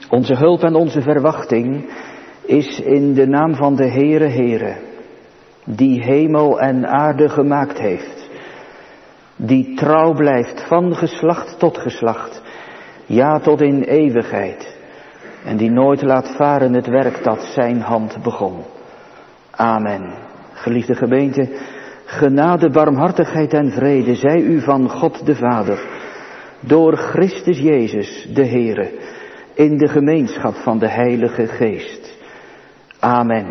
Onze hulp en onze verwachting is in de naam van de Heere, die hemel en aarde gemaakt heeft, die trouw blijft van geslacht tot geslacht, ja tot in eeuwigheid, en die nooit laat varen het werk dat zijn hand begon. Amen. Geliefde gemeente, genade, barmhartigheid en vrede zij u van God de Vader, door Christus Jezus de Heere, in de gemeenschap van de Heilige Geest. Amen.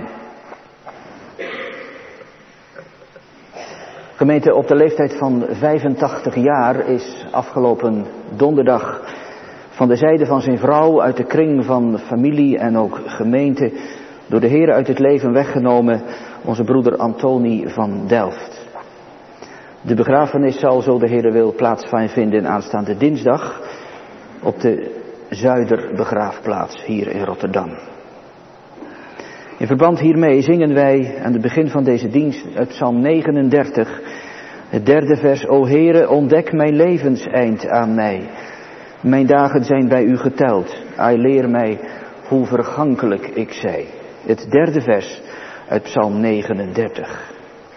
Gemeente, op de leeftijd van 85 jaar is afgelopen donderdag van de zijde van zijn vrouw uit de kring van familie en ook gemeente door de Heer uit het leven weggenomen onze broeder Antoni van Delft. De begrafenis zal, zo de Heer wil, plaats vinden aanstaande dinsdag op de Zuiderbegraafplaats hier in Rotterdam. In verband hiermee zingen wij aan het begin van deze dienst uit Psalm 39, het 3e vers. O Heere, ontdek mijn levenseind aan mij. Mijn dagen zijn bij u geteld. Ai, leer mij hoe vergankelijk ik zij. Het 3e vers uit Psalm 39.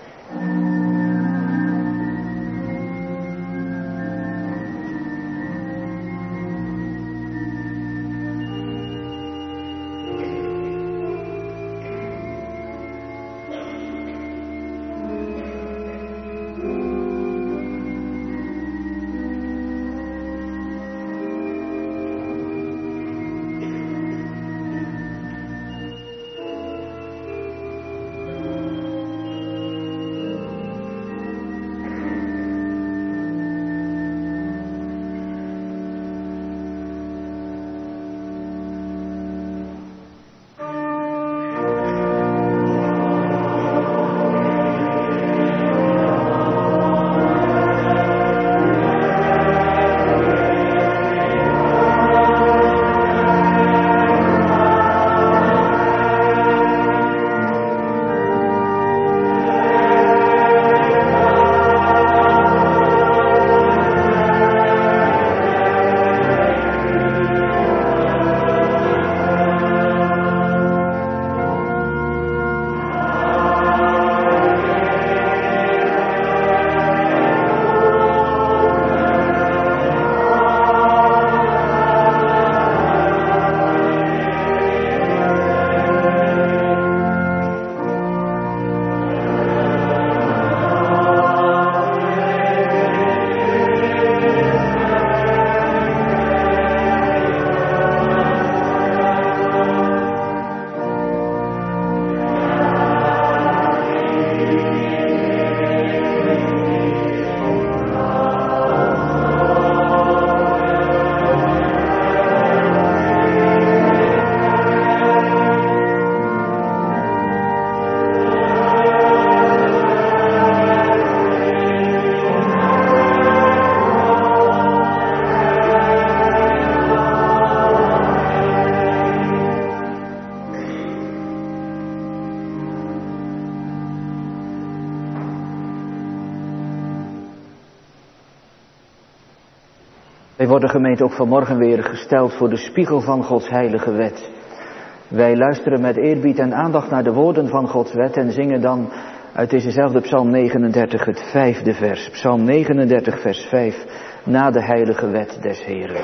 Wij worden gemeente ook vanmorgen weer gesteld voor de spiegel van Gods heilige wet. Wij luisteren met eerbied en aandacht naar de woorden van Gods wet en zingen dan uit dezezelfde Psalm 39 het 5e vers. Psalm 39 vers 5, na de heilige wet des Heeren.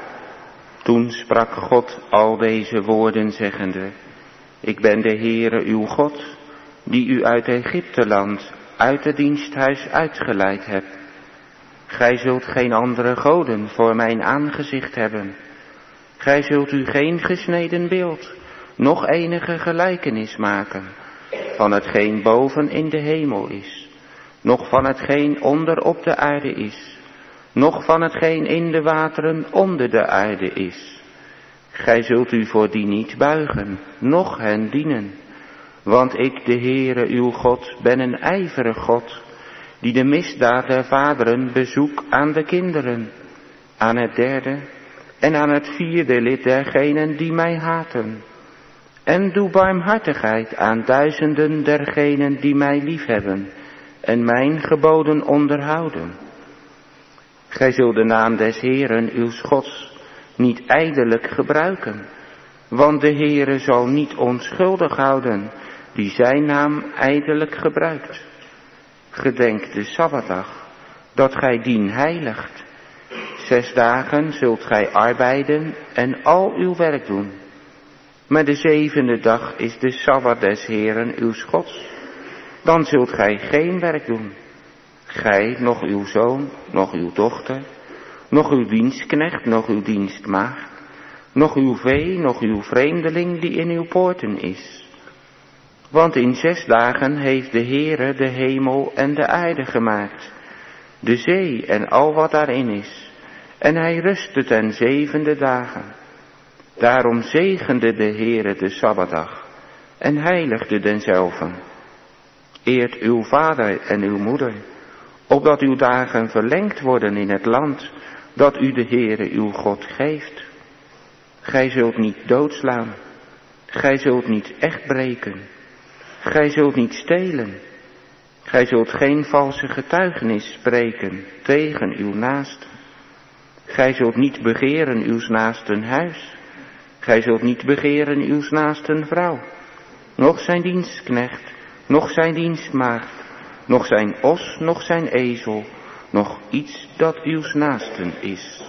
Toen sprak God al deze woorden zeggende: Ik ben de Heere uw God, die u uit Egypteland, uit het diensthuis uitgeleid hebt. Gij zult geen andere goden voor mijn aangezicht hebben. Gij zult u geen gesneden beeld, noch enige gelijkenis maken, van hetgeen boven in de hemel is, noch van hetgeen onder op de aarde is, noch van hetgeen in de wateren onder de aarde is. Gij zult u voor die niet buigen, noch hen dienen. Want ik, de Heere uw God, ben een ijverig God, die de misdaad der vaderen bezoek aan de kinderen, aan het 3e en aan het 4e lid dergenen die mij haten. En doe barmhartigheid aan duizenden dergenen die mij liefhebben en mijn geboden onderhouden. Gij zult de naam des Heeren uws Gods niet ijdelijk gebruiken, Want de Heere zal niet onschuldig houden, die zijn naam ijdelijk gebruikt. Gedenk de Sabbatdag, dat gij dien heiligt. 6 dagen zult gij arbeiden en al uw werk doen. Maar de 7e dag is de Sabbat des Heeren uw Gods. Dan zult gij geen werk doen. Gij, nog uw zoon, nog uw dochter, nog uw dienstknecht, nog uw dienstmaagd, nog uw vee, nog uw vreemdeling die in uw poorten is. Want in 6 dagen heeft de Heere de hemel en de aarde gemaakt, de zee en al wat daarin is. En hij rustte ten 7e dagen. Daarom zegende de Heere de Sabbatdag en heiligde denzelven. Eert uw vader en uw moeder, opdat uw dagen verlengd worden in het land dat u de Heere uw God geeft. Gij zult niet doodslaan, gij zult niet echt breken, gij zult niet stelen, gij zult geen valse getuigenis spreken tegen uw naaste. Gij zult niet begeren uws naasten huis, gij zult niet begeren uws naasten vrouw, noch zijn dienstknecht, noch zijn dienstmaagd, noch zijn os, noch zijn ezel, noch iets dat uws naasten is.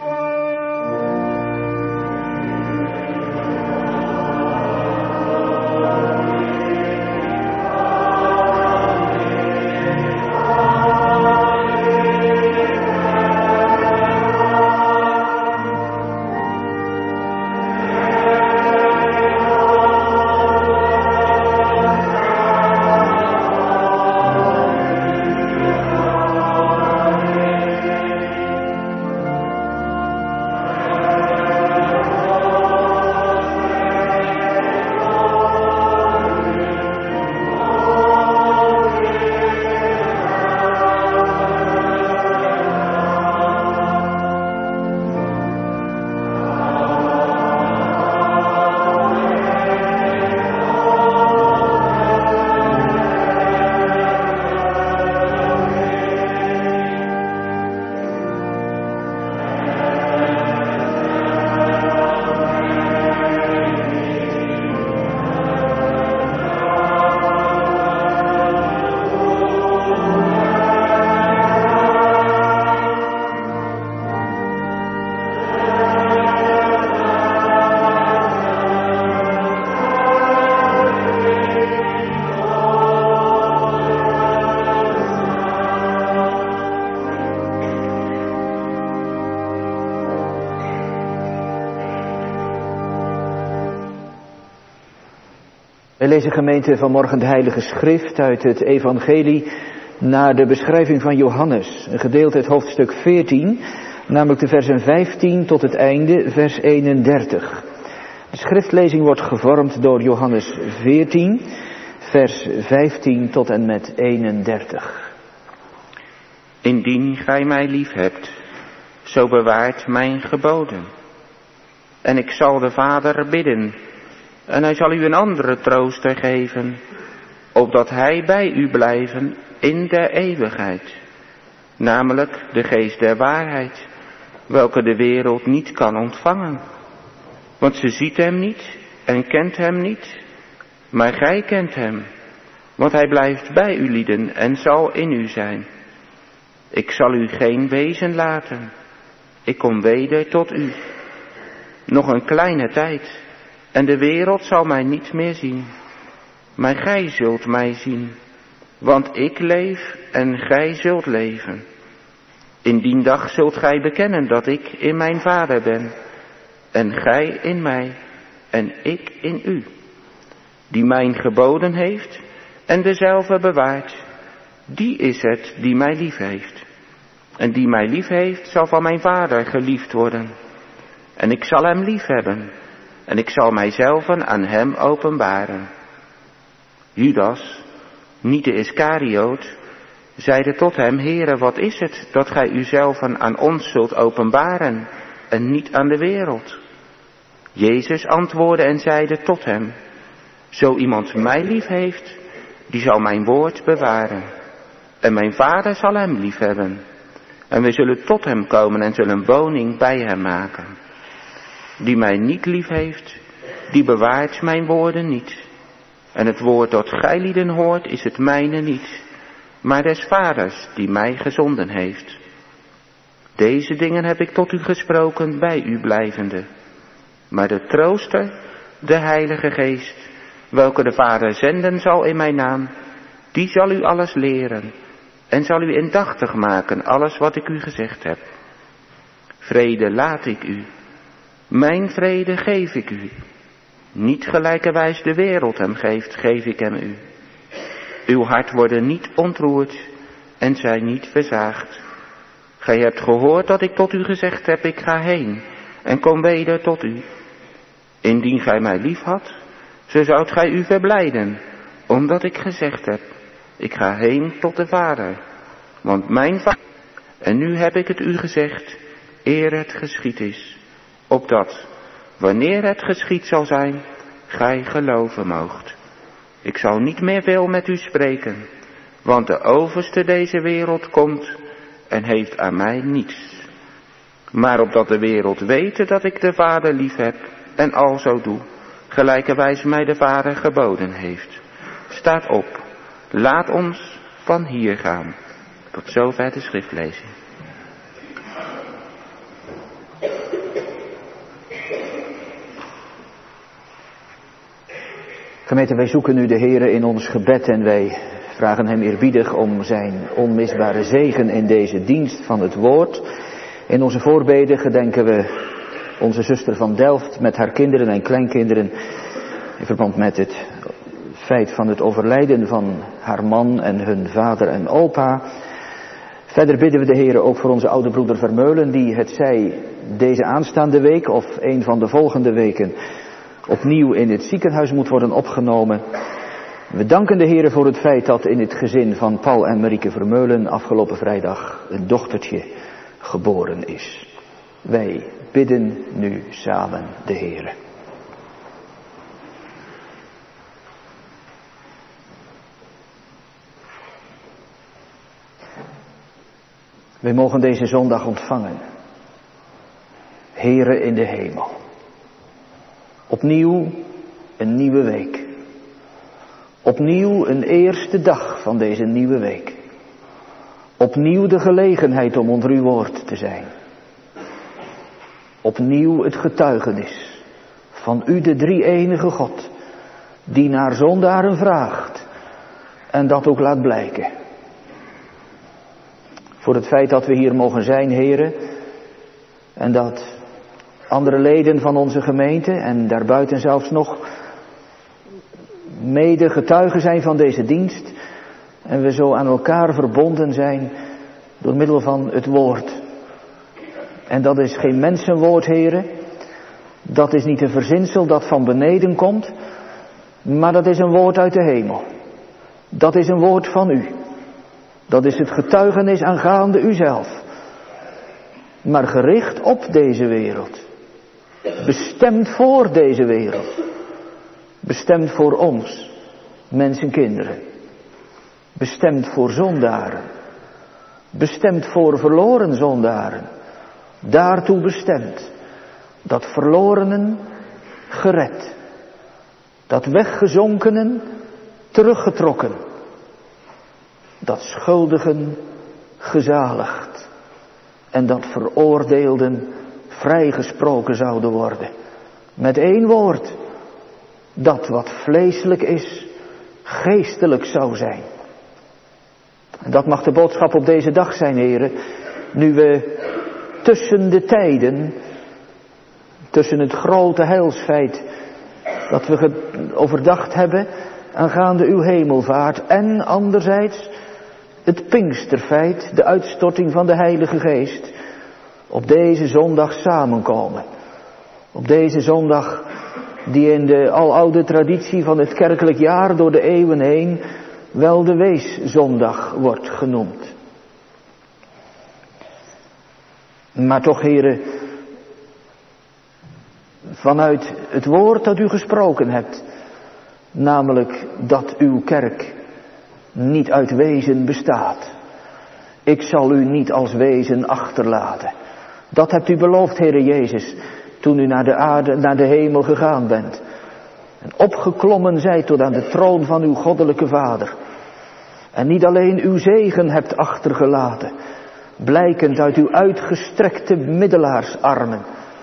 Wij lezen gemeente vanmorgen de Heilige Schrift uit het Evangelie naar de beschrijving van Johannes. Een gedeelte uit hoofdstuk 14, namelijk de versen 15 tot het einde, vers 31. De schriftlezing wordt gevormd door Johannes 14, vers 15 tot en met 31. Indien gij mij lief hebt, zo bewaart mijn geboden. En ik zal de Vader bidden, en hij zal u een andere trooster geven, opdat hij bij u blijven in de eeuwigheid. Namelijk de geest der waarheid, welke de wereld niet kan ontvangen. Want ze ziet hem niet en kent hem niet, maar gij kent hem, want hij blijft bij u lieden en zal in u zijn. Ik zal u geen wezen laten, ik kom weder tot u. Nog een kleine tijd, en de wereld zal mij niet meer zien. Maar gij zult mij zien, want ik leef en gij zult leven. In die dag zult gij bekennen dat ik in mijn Vader ben, en gij in mij, en ik in u. Die mijn geboden heeft, en dezelfde bewaart, die is het die mij lief heeft. En die mij lief heeft, zal van mijn Vader geliefd worden. En ik zal hem lief hebben, en ik zal mijzelf aan hem openbaren. Judas, niet de Iskarioot, zeide tot hem: Heere, wat is het dat gij uzelf aan ons zult openbaren en niet aan de wereld? Jezus antwoordde en zeide tot hem: Zo iemand mij lief heeft, die zal mijn woord bewaren. En mijn Vader zal hem lief hebben. En we zullen tot hem komen en zullen woning bij hem maken. Die mij niet lief heeft, die bewaart mijn woorden niet. En het woord dat gijlieden hoort, is het mijne niet, maar des Vaders die mij gezonden heeft. Deze dingen heb ik tot u gesproken, bij u blijvende. Maar de Trooster, de Heilige Geest, welke de Vader zenden zal in mijn naam, die zal u alles leren en zal u indachtig maken alles wat ik u gezegd heb. Vrede laat ik u, mijn vrede geef ik u. Niet gelijkerwijs de wereld hem geeft, geef ik hem u. Uw hart worden niet ontroerd en zij niet verzaagd. Gij hebt gehoord dat ik tot u gezegd heb, ik ga heen en kom weder tot u. Indien gij mij lief had, zo zoudt gij u verblijden, omdat ik gezegd heb, ik ga heen tot de Vader. Want mijn Vader, en nu heb ik het u gezegd, eer het geschied is, opdat, wanneer het geschied zal zijn, gij geloven moogt. Ik zal niet meer veel met u spreken, want de overste deze wereld komt en heeft aan mij niets. Maar opdat de wereld wete dat ik de Vader lief heb en al zo doe, gelijkerwijs mij de Vader geboden heeft. Staat op, laat ons van hier gaan. Tot zover de schriftlezing. Gemeente, wij zoeken nu de Heere in ons gebed en wij vragen hem eerbiedig om zijn onmisbare zegen in deze dienst van het woord. In onze voorbeden gedenken we onze zuster van Delft met haar kinderen en kleinkinderen in verband met het feit van het overlijden van haar man en hun vader en opa. Verder bidden we de Heere ook voor onze oude broeder Vermeulen, die het zij deze aanstaande week of een van de volgende weken opnieuw in het ziekenhuis moet worden opgenomen. We danken de Heere voor het feit dat in het gezin van Paul en Marieke Vermeulen afgelopen vrijdag een dochtertje geboren is. Wij bidden nu samen de Heere. Wij mogen deze zondag ontvangen. Heere in de hemel. Opnieuw een nieuwe week. Opnieuw een eerste dag van deze nieuwe week. Opnieuw de gelegenheid om onder uw woord te zijn. Opnieuw het getuigenis van u de drie-enige God, die naar zondaren vraagt en dat ook laat blijken. Voor het feit dat we hier mogen zijn, Heere, en dat andere leden van onze gemeente en daarbuiten zelfs nog mede getuigen zijn van deze dienst en we zo aan elkaar verbonden zijn door middel van het woord. En dat is geen mensenwoord, Heere, dat is niet een verzinsel dat van beneden komt, maar dat is een woord uit de hemel. Dat is een woord van u. Dat is het getuigenis aangaande uzelf. Maar gericht op deze wereld. Bestemd voor deze wereld. Bestemd voor ons, mensenkinderen. Bestemd voor zondaren. Bestemd voor verloren zondaren. Daartoe bestemd. Dat verlorenen gered. Dat weggezonkenen teruggetrokken. Dat schuldigen gezaligd. En dat veroordeelden vrijgesproken zouden worden. Met één woord. Dat wat vleeselijk is, geestelijk zou zijn. En dat mag de boodschap op deze dag zijn, heren. Nu we tussen de tijden, tussen het grote heilsfeit dat we overdacht hebben aangaande uw hemelvaart en anderzijds het Pinksterfeit, de uitstorting van de Heilige Geest, op deze zondag samenkomen. Op deze zondag die in de aloude traditie van het kerkelijk jaar door de eeuwen heen wel de Weeszondag wordt genoemd. Maar toch, heren, vanuit het woord dat u gesproken hebt, namelijk dat uw kerk niet uit wezen bestaat. Ik zal u niet als wezen achterlaten. Dat hebt u beloofd, Heere Jezus, toen u naar de aarde, naar de hemel gegaan bent. En opgeklommen zijt tot aan de troon van uw goddelijke Vader. En niet alleen uw zegen hebt achtergelaten, blijkend uit uw uitgestrekte middelaarsarmen,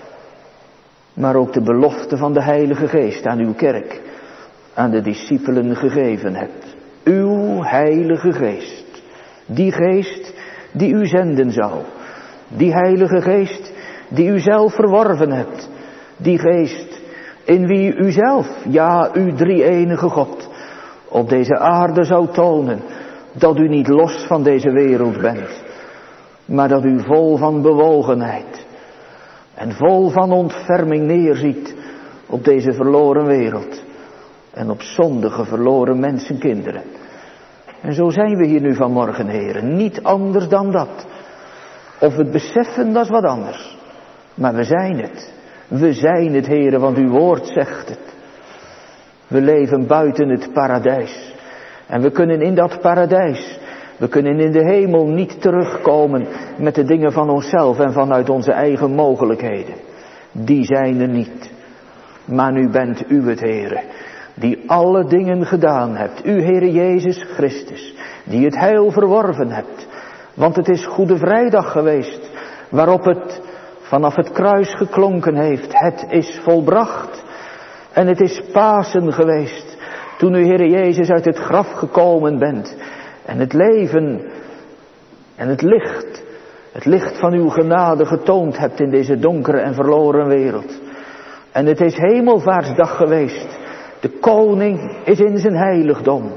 maar ook de belofte van de Heilige Geest aan uw kerk, aan de discipelen gegeven hebt. Uw Heilige Geest, die Geest die u zenden zou, die Heilige Geest die u zelf verworven hebt, die Geest in wie u zelf, ja, uw drie-enige God, op deze aarde zou tonen dat u niet los van deze wereld bent, maar dat u vol van bewogenheid en vol van ontferming neerziet op deze verloren wereld en op zondige verloren mensenkinderen. En zo zijn we hier nu vanmorgen, heren, niet anders dan dat. Of we het beseffen, dat is wat anders. Maar we zijn het. We zijn het, heren, want uw woord zegt het. We leven buiten het paradijs. En we kunnen in dat paradijs, we kunnen in de hemel niet terugkomen met de dingen van onszelf en vanuit onze eigen mogelijkheden. Die zijn er niet. Maar nu bent u het, heren, die alle dingen gedaan hebt. U, Heere Jezus Christus, die het heil verworven hebt. Want het is Goede Vrijdag geweest, waarop het vanaf het kruis geklonken heeft. Het is volbracht. En het is Pasen geweest, toen u, Heere Jezus, uit het graf gekomen bent. En het leven en het licht van uw genade getoond hebt in deze donkere en verloren wereld. En het is Hemelvaartsdag geweest. De koning is in zijn heiligdom.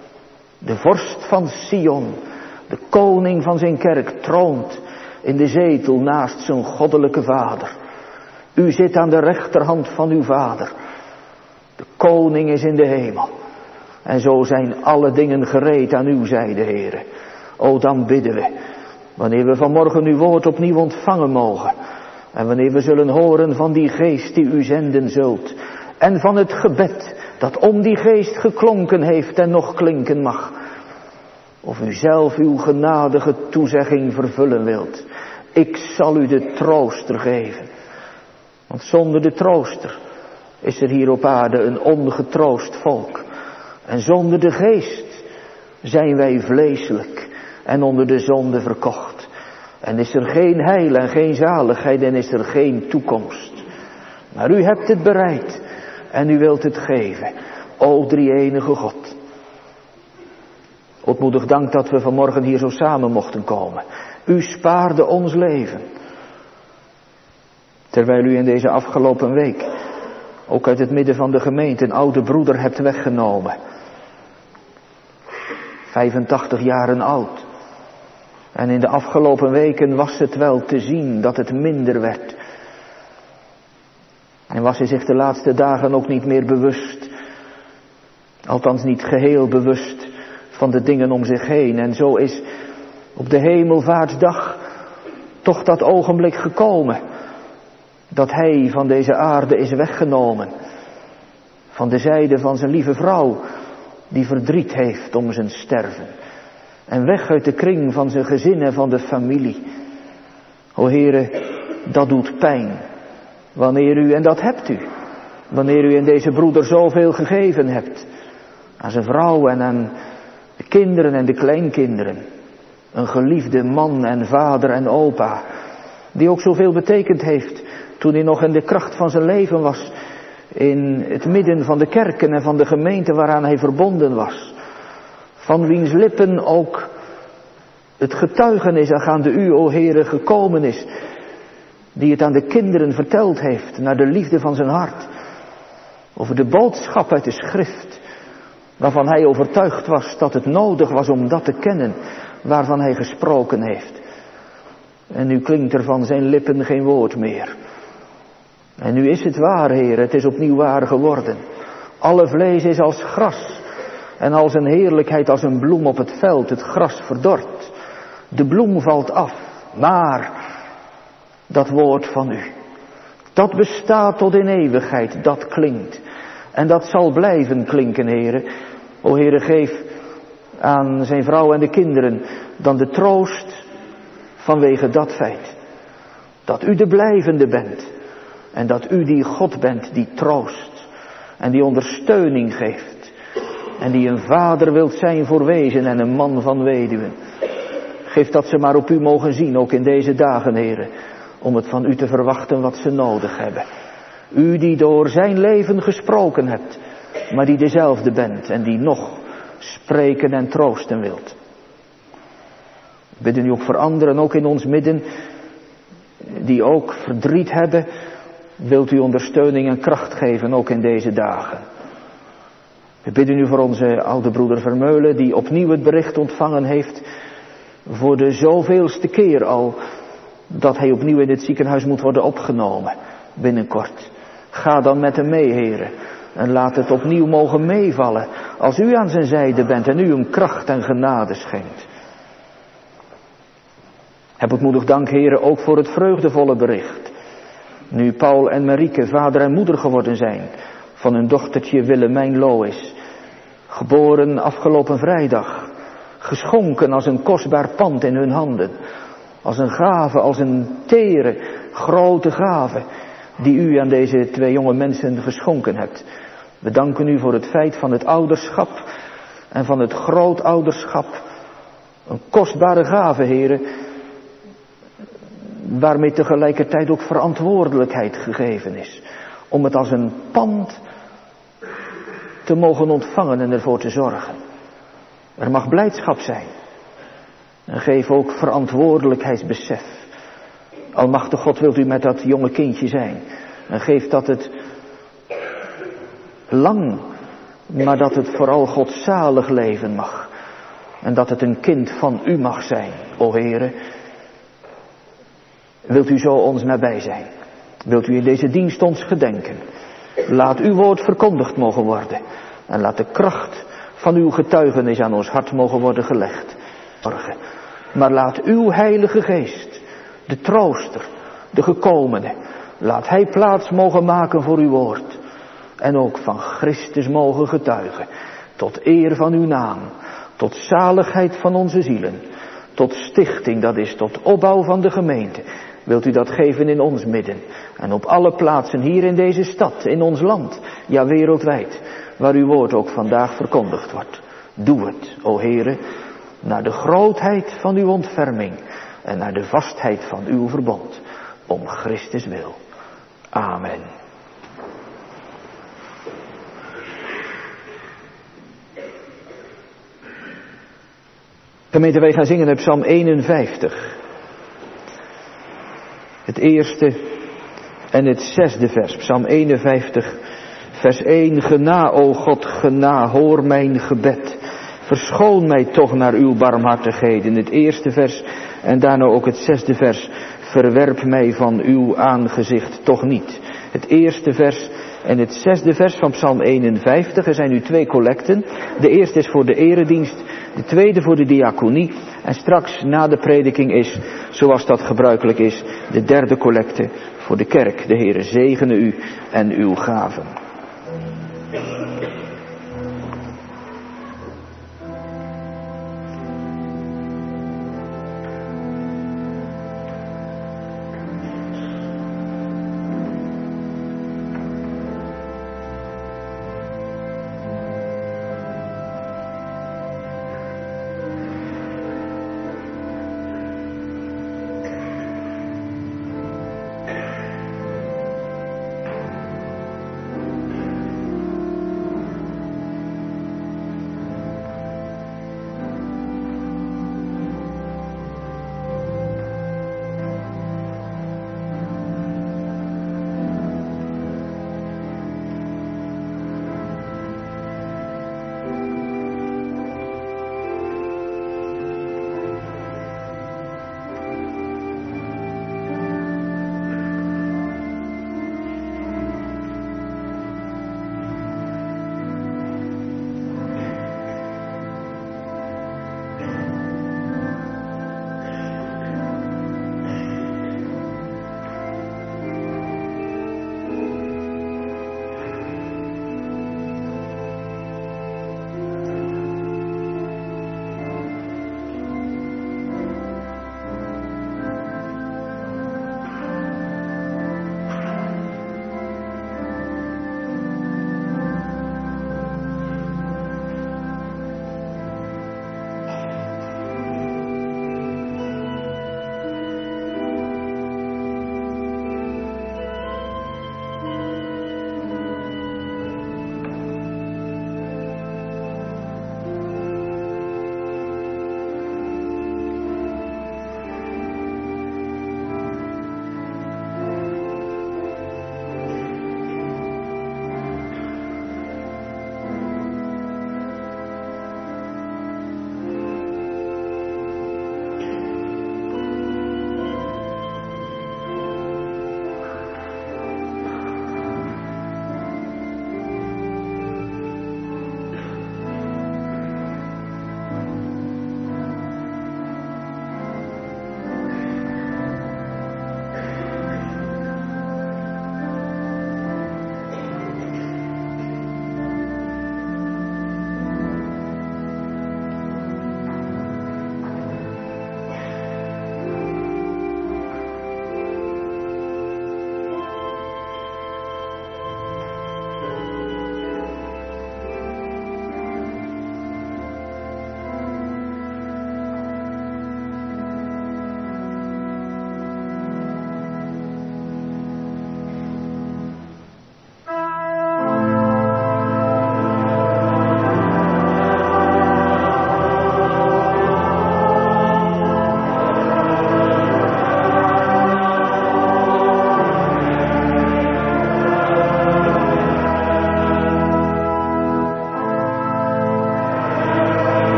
De vorst van Sion, de koning van zijn kerk, troont in de zetel naast zijn goddelijke Vader. U zit aan de rechterhand van uw Vader. De koning is in de hemel. En zo zijn alle dingen gereed aan uw zijde, heren. O, dan bidden we, wanneer we vanmorgen uw woord opnieuw ontvangen mogen. En wanneer we zullen horen van die geest die u zenden zult. En van het gebed dat om die geest geklonken heeft en nog klinken mag. Of u zelf uw genadige toezegging vervullen wilt. Ik zal u de trooster geven. Want zonder de trooster is er hier op aarde een ongetroost volk. En zonder de geest zijn wij vleeselijk en onder de zonde verkocht. En is er geen heil en geen zaligheid en is er geen toekomst. Maar u hebt het bereid en u wilt het geven. O drie-enige God. Ootmoedig dank dat we vanmorgen hier zo samen mochten komen. U spaarde ons leven. Terwijl u in deze afgelopen week ook uit het midden van de gemeente een oude broeder hebt weggenomen. 85 jaren oud. En in de afgelopen weken was het wel te zien dat het minder werd. En was hij zich de laatste dagen ook niet meer bewust. Althans niet geheel bewust van de dingen om zich heen. En zo is op de Hemelvaartsdag toch dat ogenblik gekomen. Dat hij van deze aarde is weggenomen. Van de zijde van zijn lieve vrouw, die verdriet heeft om zijn sterven. En weg uit de kring van zijn gezin en van de familie. O Heere, dat doet pijn. Wanneer u, en dat hebt u, wanneer u in deze broeder zoveel gegeven hebt. Aan zijn vrouw en aan de kinderen en de kleinkinderen. Een geliefde man en vader en opa. Die ook zoveel betekend heeft toen hij nog in de kracht van zijn leven was. In het midden van de kerken en van de gemeente waaraan hij verbonden was. Van wiens lippen ook het getuigenis aangaande u, o Heere, gekomen is. Die het aan de kinderen verteld heeft naar de liefde van zijn hart. Over de boodschap uit de schrift. Waarvan hij overtuigd was dat het nodig was om dat te kennen. Waarvan hij gesproken heeft. En nu klinkt er van zijn lippen geen woord meer. En nu is het waar, Heer, het is opnieuw waar geworden. Alle vlees is als gras. En als een heerlijkheid als een bloem op het veld, het gras verdort. De bloem valt af, maar dat woord van u, dat bestaat tot in eeuwigheid, dat klinkt. En dat zal blijven klinken, Heere. O Heere, geef aan zijn vrouw en de kinderen dan de troost vanwege dat feit. Dat u de blijvende bent. En dat u die God bent die troost. En die ondersteuning geeft. En die een vader wilt zijn voor wezen en een man van weduwen. Geef dat ze maar op u mogen zien, ook in deze dagen, Heere. Om het van u te verwachten wat ze nodig hebben. U die door zijn leven gesproken hebt. Maar die dezelfde bent en die nog spreken en troosten wilt. We bidden u ook voor anderen, ook in ons midden. Die ook verdriet hebben. Wilt u ondersteuning en kracht geven, ook in deze dagen. We bidden u voor onze oude broeder Vermeulen, die opnieuw het bericht ontvangen heeft. Voor de zoveelste keer al. Dat hij opnieuw in het ziekenhuis moet worden opgenomen. Binnenkort. Ga dan met hem mee, Heere. En laat het opnieuw mogen meevallen. Als u aan zijn zijde bent en u hem kracht en genade schenkt. Heb ontmoedig dank, Heere, ook voor het vreugdevolle bericht. Nu Paul en Marieke vader en moeder geworden zijn. Van hun dochtertje Willemijn Lois. Geboren afgelopen vrijdag. Geschonken als een kostbaar pand in hun handen. Als een gave, als een tere, grote gave. Die u aan deze twee jonge mensen geschonken hebt. We danken u voor het feit van het ouderschap. En van het grootouderschap. Een kostbare gave, Heere. Waarmee tegelijkertijd ook verantwoordelijkheid gegeven is. Om het als een pand te mogen ontvangen en ervoor te zorgen. Er mag blijdschap zijn. En geef ook verantwoordelijkheidsbesef. Almachtige God, wilt u met dat jonge kindje zijn. En geef dat het lang, maar dat het vooral godzalig leven mag. En dat het een kind van u mag zijn, o Heere. Wilt u zo ons nabij zijn? Wilt u in deze dienst ons gedenken? Laat uw woord verkondigd mogen worden. En laat de kracht van uw getuigenis aan ons hart mogen worden gelegd. Maar laat uw Heilige Geest, de trooster, de gekomene, laat hij plaats mogen maken voor uw woord. En ook van Christus mogen getuigen. Tot eer van uw naam. Tot zaligheid van onze zielen. Tot stichting, dat is tot opbouw van de gemeente. Wilt u dat geven in ons midden. En op alle plaatsen hier in deze stad, in ons land. Ja, wereldwijd. Waar uw woord ook vandaag verkondigd wordt. Doe het, o Heere. Naar de grootheid van uw ontferming. En naar de vastheid van uw verbond. Om Christus wil. Amen. Gemeente, wij gaan zingen uit Psalm 51. Het eerste en het zesde vers. Psalm 51, vers 1. Gena, o God, gena, hoor mijn gebed. Verschoon mij toch naar uw barmhartigheden. Het eerste vers en daarna ook het zesde vers. Verwerp mij van uw aangezicht toch niet. Het eerste vers en het zesde vers van Psalm 51. Er zijn nu 2 collecten. De eerste is voor de eredienst. De tweede voor de diaconie. En straks na de prediking is, zoals dat gebruikelijk is, de derde collecte voor de kerk. De Heere zegene u en uw gaven.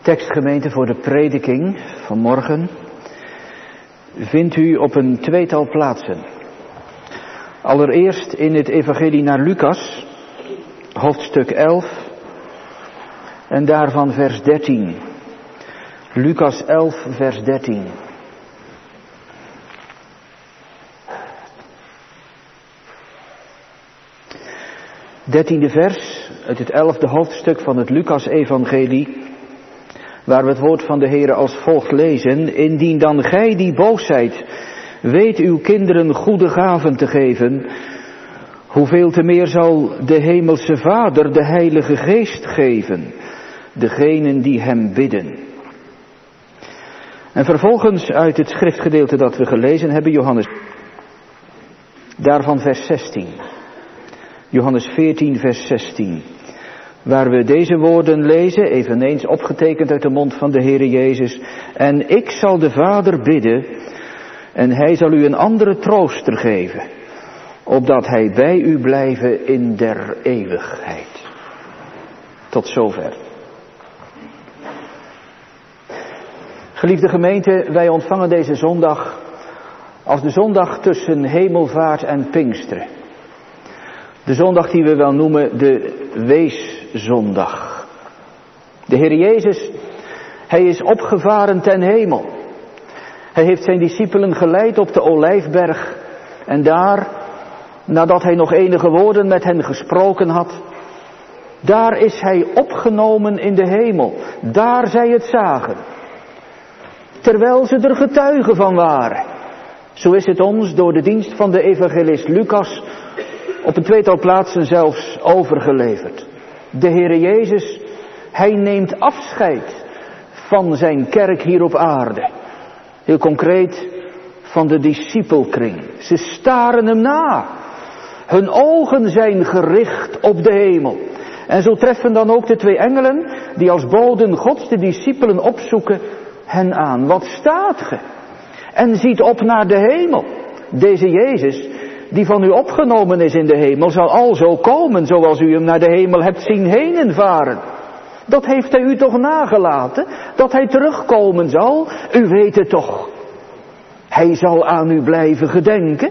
tekstgemeente voor de prediking van morgen vindt u op een tweetal plaatsen. Allereerst in het evangelie naar Lucas, hoofdstuk 11 en daarvan vers 13. Lucas 11 vers 13. Dertiende vers uit het 11e hoofdstuk van het Lucas-evangelie, waar we het woord van de Heere als volgt lezen. Indien dan gij die boos zijt, weet uw kinderen goede gaven te geven, hoeveel te meer zal de hemelse Vader de Heilige Geest geven, degenen die hem bidden. En vervolgens uit het schriftgedeelte dat we gelezen hebben, Johannes, daarvan vers 16. Johannes 14 vers 16. Waar we deze woorden lezen, eveneens opgetekend uit de mond van de Heere Jezus. En ik zal de Vader bidden, en hij zal u een andere trooster geven, opdat hij bij u blijven in der eeuwigheid. Tot zover. Geliefde gemeente, wij ontvangen deze zondag als de zondag tussen Hemelvaart en Pinksteren. De zondag die we wel noemen de Weeszondag. De Heer Jezus, hij is opgevaren ten hemel. Hij heeft zijn discipelen geleid op de Olijfberg. En daar, nadat hij nog enige woorden met hen gesproken had, daar is hij opgenomen in de hemel. Daar zij het zagen. Terwijl ze er getuigen van waren. Zo is het ons door de dienst van de evangelist Lucas op een tweetal plaatsen zelfs overgeleverd. De Heere Jezus, hij neemt afscheid van zijn kerk hier op aarde. Heel concreet van de discipelkring. Ze staren hem na. Hun ogen zijn gericht op de hemel. En zo treffen dan ook de twee engelen die als boden Gods de discipelen opzoeken hen aan. Wat staat ge? En ziet op naar de hemel. Deze Jezus, die van u opgenomen is in de hemel, zal alzo komen zoals u hem naar de hemel hebt zien heen varen. Dat heeft hij u toch nagelaten, dat hij terugkomen zal. U weet het toch. Hij zal aan u blijven gedenken.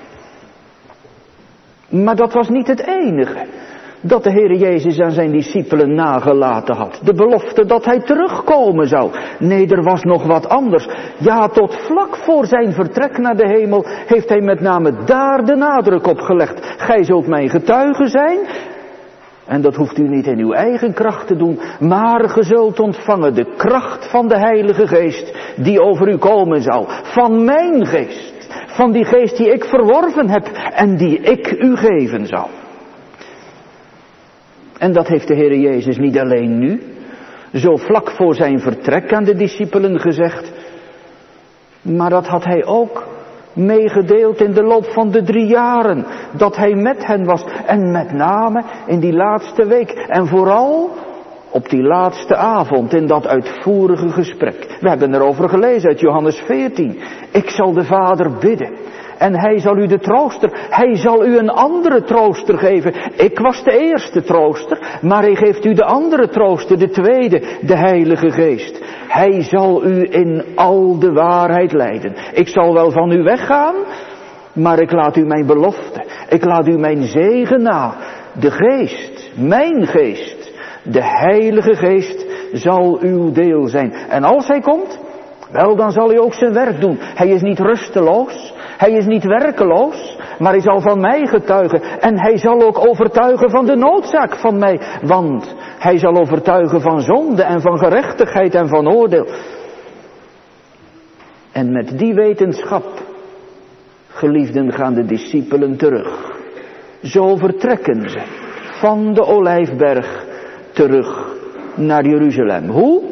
Maar dat was niet het enige dat de Heere Jezus aan zijn discipelen nagelaten had. De belofte dat hij terugkomen zou. Nee, er was nog wat anders. Ja, tot vlak voor zijn vertrek naar de hemel heeft hij met name daar de nadruk op gelegd. Gij zult mijn getuige zijn. En dat hoeft u niet in uw eigen kracht te doen. Maar ge zult ontvangen de kracht van de Heilige Geest die over u komen zal. Van mijn geest. Van die geest die ik verworven heb en die ik u geven zal. En dat heeft de Heere Jezus niet alleen nu, zo vlak voor zijn vertrek aan de discipelen gezegd, maar dat had hij ook meegedeeld in de loop van de 3 jaren dat hij met hen was. En met name in die laatste week en vooral op die laatste avond in dat uitvoerige gesprek. We hebben erover gelezen uit Johannes 14. Ik zal de Vader bidden. En hij zal u de trooster, hij zal u een andere trooster geven. Ik was de eerste trooster, maar hij geeft u de andere trooster, de tweede, de Heilige Geest. Hij zal u in al de waarheid leiden. Ik zal wel van u weggaan, maar ik laat u mijn belofte, ik laat u mijn zegen na. De Geest, mijn Geest, de Heilige Geest zal uw deel zijn. En als hij komt, wel dan zal hij ook zijn werk doen. Hij is niet rusteloos. Hij is niet werkeloos, maar hij zal van mij getuigen. En hij zal ook overtuigen van de noodzaak van mij. Want hij zal overtuigen van zonde en van gerechtigheid en van oordeel. En met die wetenschap, geliefden, gaan de discipelen terug. Zo vertrekken ze van de Olijfberg terug naar Jeruzalem. Hoe?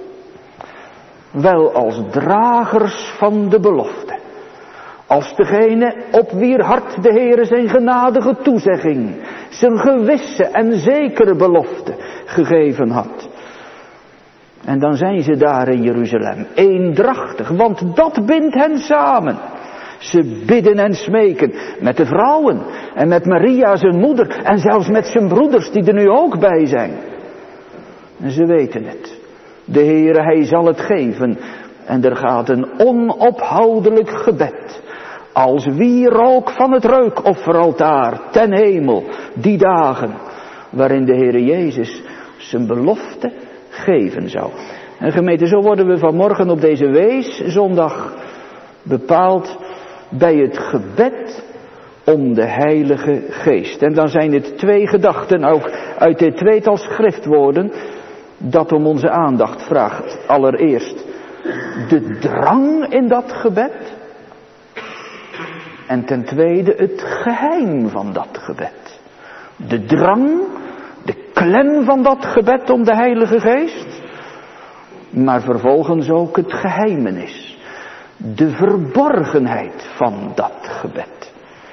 Wel als dragers van de belofte. Als degene op wier hart de Heere zijn genadige toezegging, zijn gewisse en zekere belofte gegeven had. En dan zijn ze daar in Jeruzalem, eendrachtig, want dat bindt hen samen. Ze bidden en smeken met de vrouwen en met Maria zijn moeder en zelfs met zijn broeders die er nu ook bij zijn. En ze weten het. De Heere, hij zal het geven. En er gaat een onophoudelijk gebed. Als wierook van het reukofferaltaar ten hemel. Die dagen waarin de Heere Jezus zijn belofte geven zou. En gemeente, zo worden we vanmorgen op deze weeszondag bepaald bij het gebed om de Heilige Geest. En dan zijn het twee gedachten ook uit dit tweetal schriftwoorden dat om onze aandacht vraagt. Allereerst de drang in dat gebed. En ten tweede het geheim van dat gebed. De drang, de klem van dat gebed om de Heilige Geest. Maar vervolgens ook het geheimenis. De verborgenheid van dat gebed.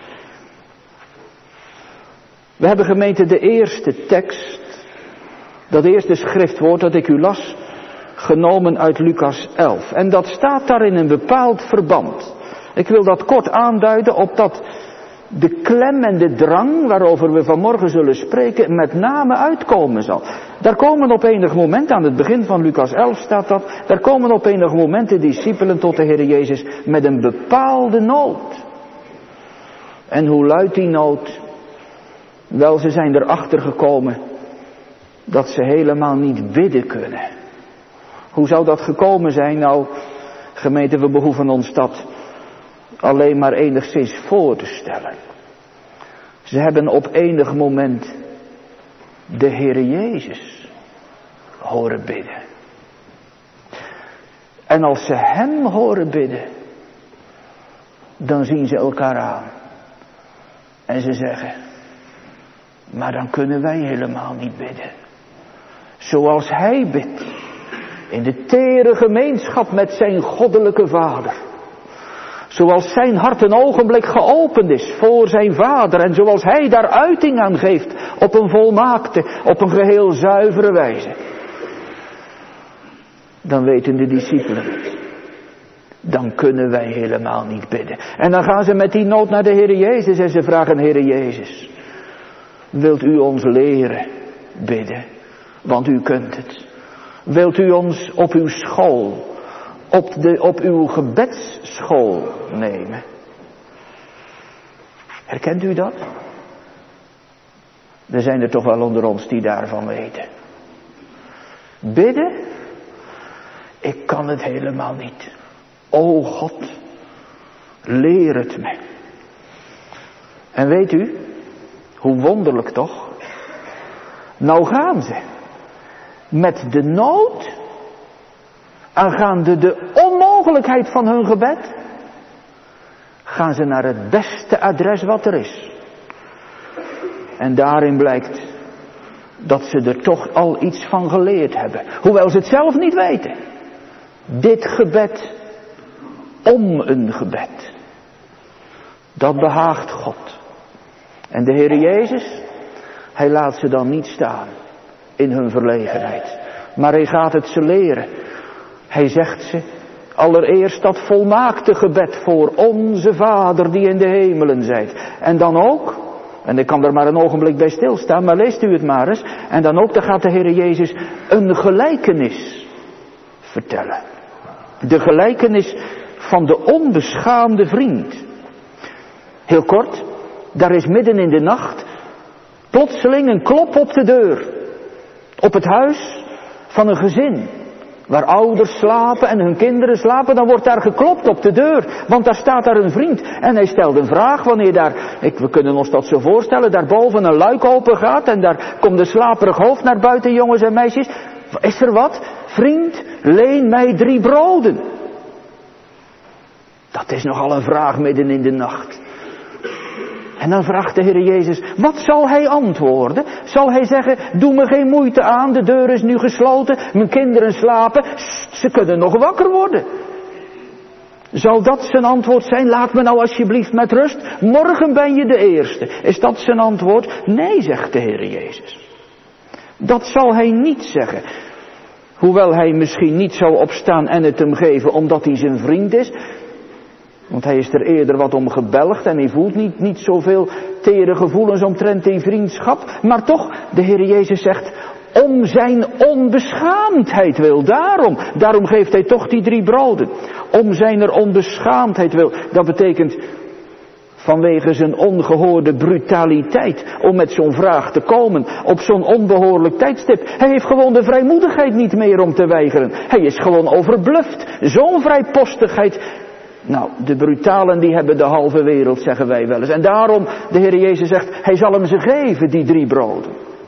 We hebben gemeente de eerste tekst, dat eerste schriftwoord dat ik u las, genomen uit Lucas 11. En dat staat daar in een bepaald verband. Ik wil dat kort aanduiden opdat de klem en de drang waarover we vanmorgen zullen spreken met name uitkomen zal. Daar komen op enig moment, aan het begin van Lucas 11 staat dat, daar komen op enig moment de discipelen tot de Heer Jezus met een bepaalde nood. En hoe luidt die nood? Wel, ze zijn erachter gekomen dat ze helemaal niet bidden kunnen. Hoe zou dat gekomen zijn? Nou, gemeente, we behoeven ons dat alleen maar enigszins voor te stellen. Ze hebben op enig moment de Heere Jezus horen bidden. En als ze hem horen bidden, dan zien ze elkaar aan. En ze zeggen, maar dan kunnen wij helemaal niet bidden. Zoals hij bidt. In de tere gemeenschap met zijn goddelijke Vader. Zoals zijn hart een ogenblik geopend is voor zijn Vader. En zoals hij daar uiting aan geeft op een volmaakte, op een geheel zuivere wijze. Dan weten de discipelen het. Dan kunnen wij helemaal niet bidden. En dan gaan ze met die nood naar de Heer Jezus en ze vragen, Heer Jezus, wilt u ons leren bidden? Want u kunt het. Wilt u ons op uw school, op uw gebedsschool nemen? Herkent u dat? Er zijn er toch wel onder ons die daarvan weten. Bidden? Ik kan het helemaal niet. O God, leer het me. En weet u, hoe wonderlijk toch? Nou gaan ze met de nood aangaande de onmogelijkheid van hun gebed, gaan ze naar het beste adres wat er is. En daarin blijkt dat ze er toch al iets van geleerd hebben. Hoewel ze het zelf niet weten. Dit gebed om een gebed. Dat behaagt God. En de Heer Jezus, hij laat ze dan niet staan in hun verlegenheid. Maar hij gaat het ze leren. Hij zegt ze allereerst dat volmaakte gebed voor onze Vader die in de hemelen zijt. En dan ook, en ik kan er maar een ogenblik bij stilstaan, maar leest u het maar eens. En dan ook, dan gaat de Heer Jezus een gelijkenis vertellen. De gelijkenis van de onbeschaamde vriend. Heel kort, daar is midden in de nacht plotseling een klop op de deur. Op het huis van een gezin. Waar ouders slapen en hun kinderen slapen, dan wordt daar geklopt op de deur. Want daar staat daar een vriend. En hij stelt een vraag wanneer daar, we kunnen ons dat zo voorstellen, daarboven een luik open gaat. En daar komt een slaperig hoofd naar buiten, jongens en meisjes. Is er wat? Vriend, leen mij 3 broden. Dat is nogal een vraag midden in de nacht. En dan vraagt de Heer Jezus, wat zal hij antwoorden? Zal hij zeggen, doe me geen moeite aan, de deur is nu gesloten, mijn kinderen slapen, ze kunnen nog wakker worden. Zal dat zijn antwoord zijn? Laat me nou alsjeblieft met rust, morgen ben je de eerste. Is dat zijn antwoord? Nee, zegt de Heer Jezus. Dat zal hij niet zeggen. Hoewel hij misschien niet zou opstaan en het hem geven omdat hij zijn vriend is. Want hij is er eerder wat om gebelgd en hij voelt niet zoveel tere gevoelens omtrent die vriendschap. Maar toch, de Heer Jezus zegt, Om zijn onbeschaamdheid wil. Daarom geeft hij toch die 3 broden. Om zijn onbeschaamdheid wil. Dat betekent vanwege zijn ongehoorde brutaliteit. Om met zo'n vraag te komen op zo'n onbehoorlijk tijdstip. Hij heeft gewoon de vrijmoedigheid niet meer om te weigeren. Hij is gewoon overbluft. Zo'n vrijpostigheid. Nou, de brutalen die hebben de halve wereld, zeggen wij wel eens. En daarom, de Heer Jezus zegt, hij zal hem ze geven, die 3 broden.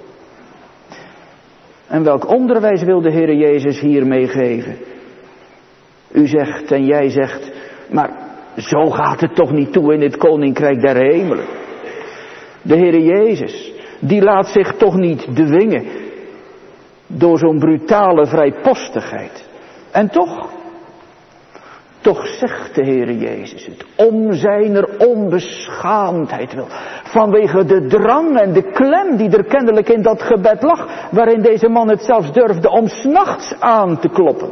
En welk onderwijs wil de Heer Jezus hiermee geven? U zegt en jij zegt, maar zo gaat het toch niet toe in het koninkrijk der hemelen. De Heer Jezus, die laat zich toch niet dwingen door zo'n brutale vrijpostigheid. En toch zegt de Heer Jezus het, om zijner onbeschaamdheid wil. Vanwege de drang en de klem die er kennelijk in dat gebed lag, waarin deze man het zelfs durfde om 's nachts aan te kloppen.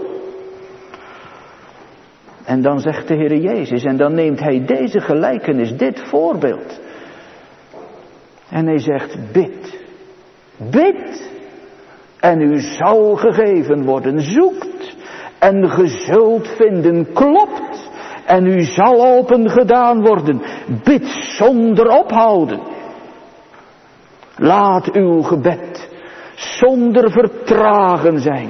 En dan zegt de Heer Jezus, en dan neemt hij deze gelijkenis, dit voorbeeld. En hij zegt, bid, en u zal gegeven worden, zoekt. En ge zult vinden, klopt. En u zal open gedaan worden. Bid zonder ophouden. Laat uw gebed zonder vertragen zijn.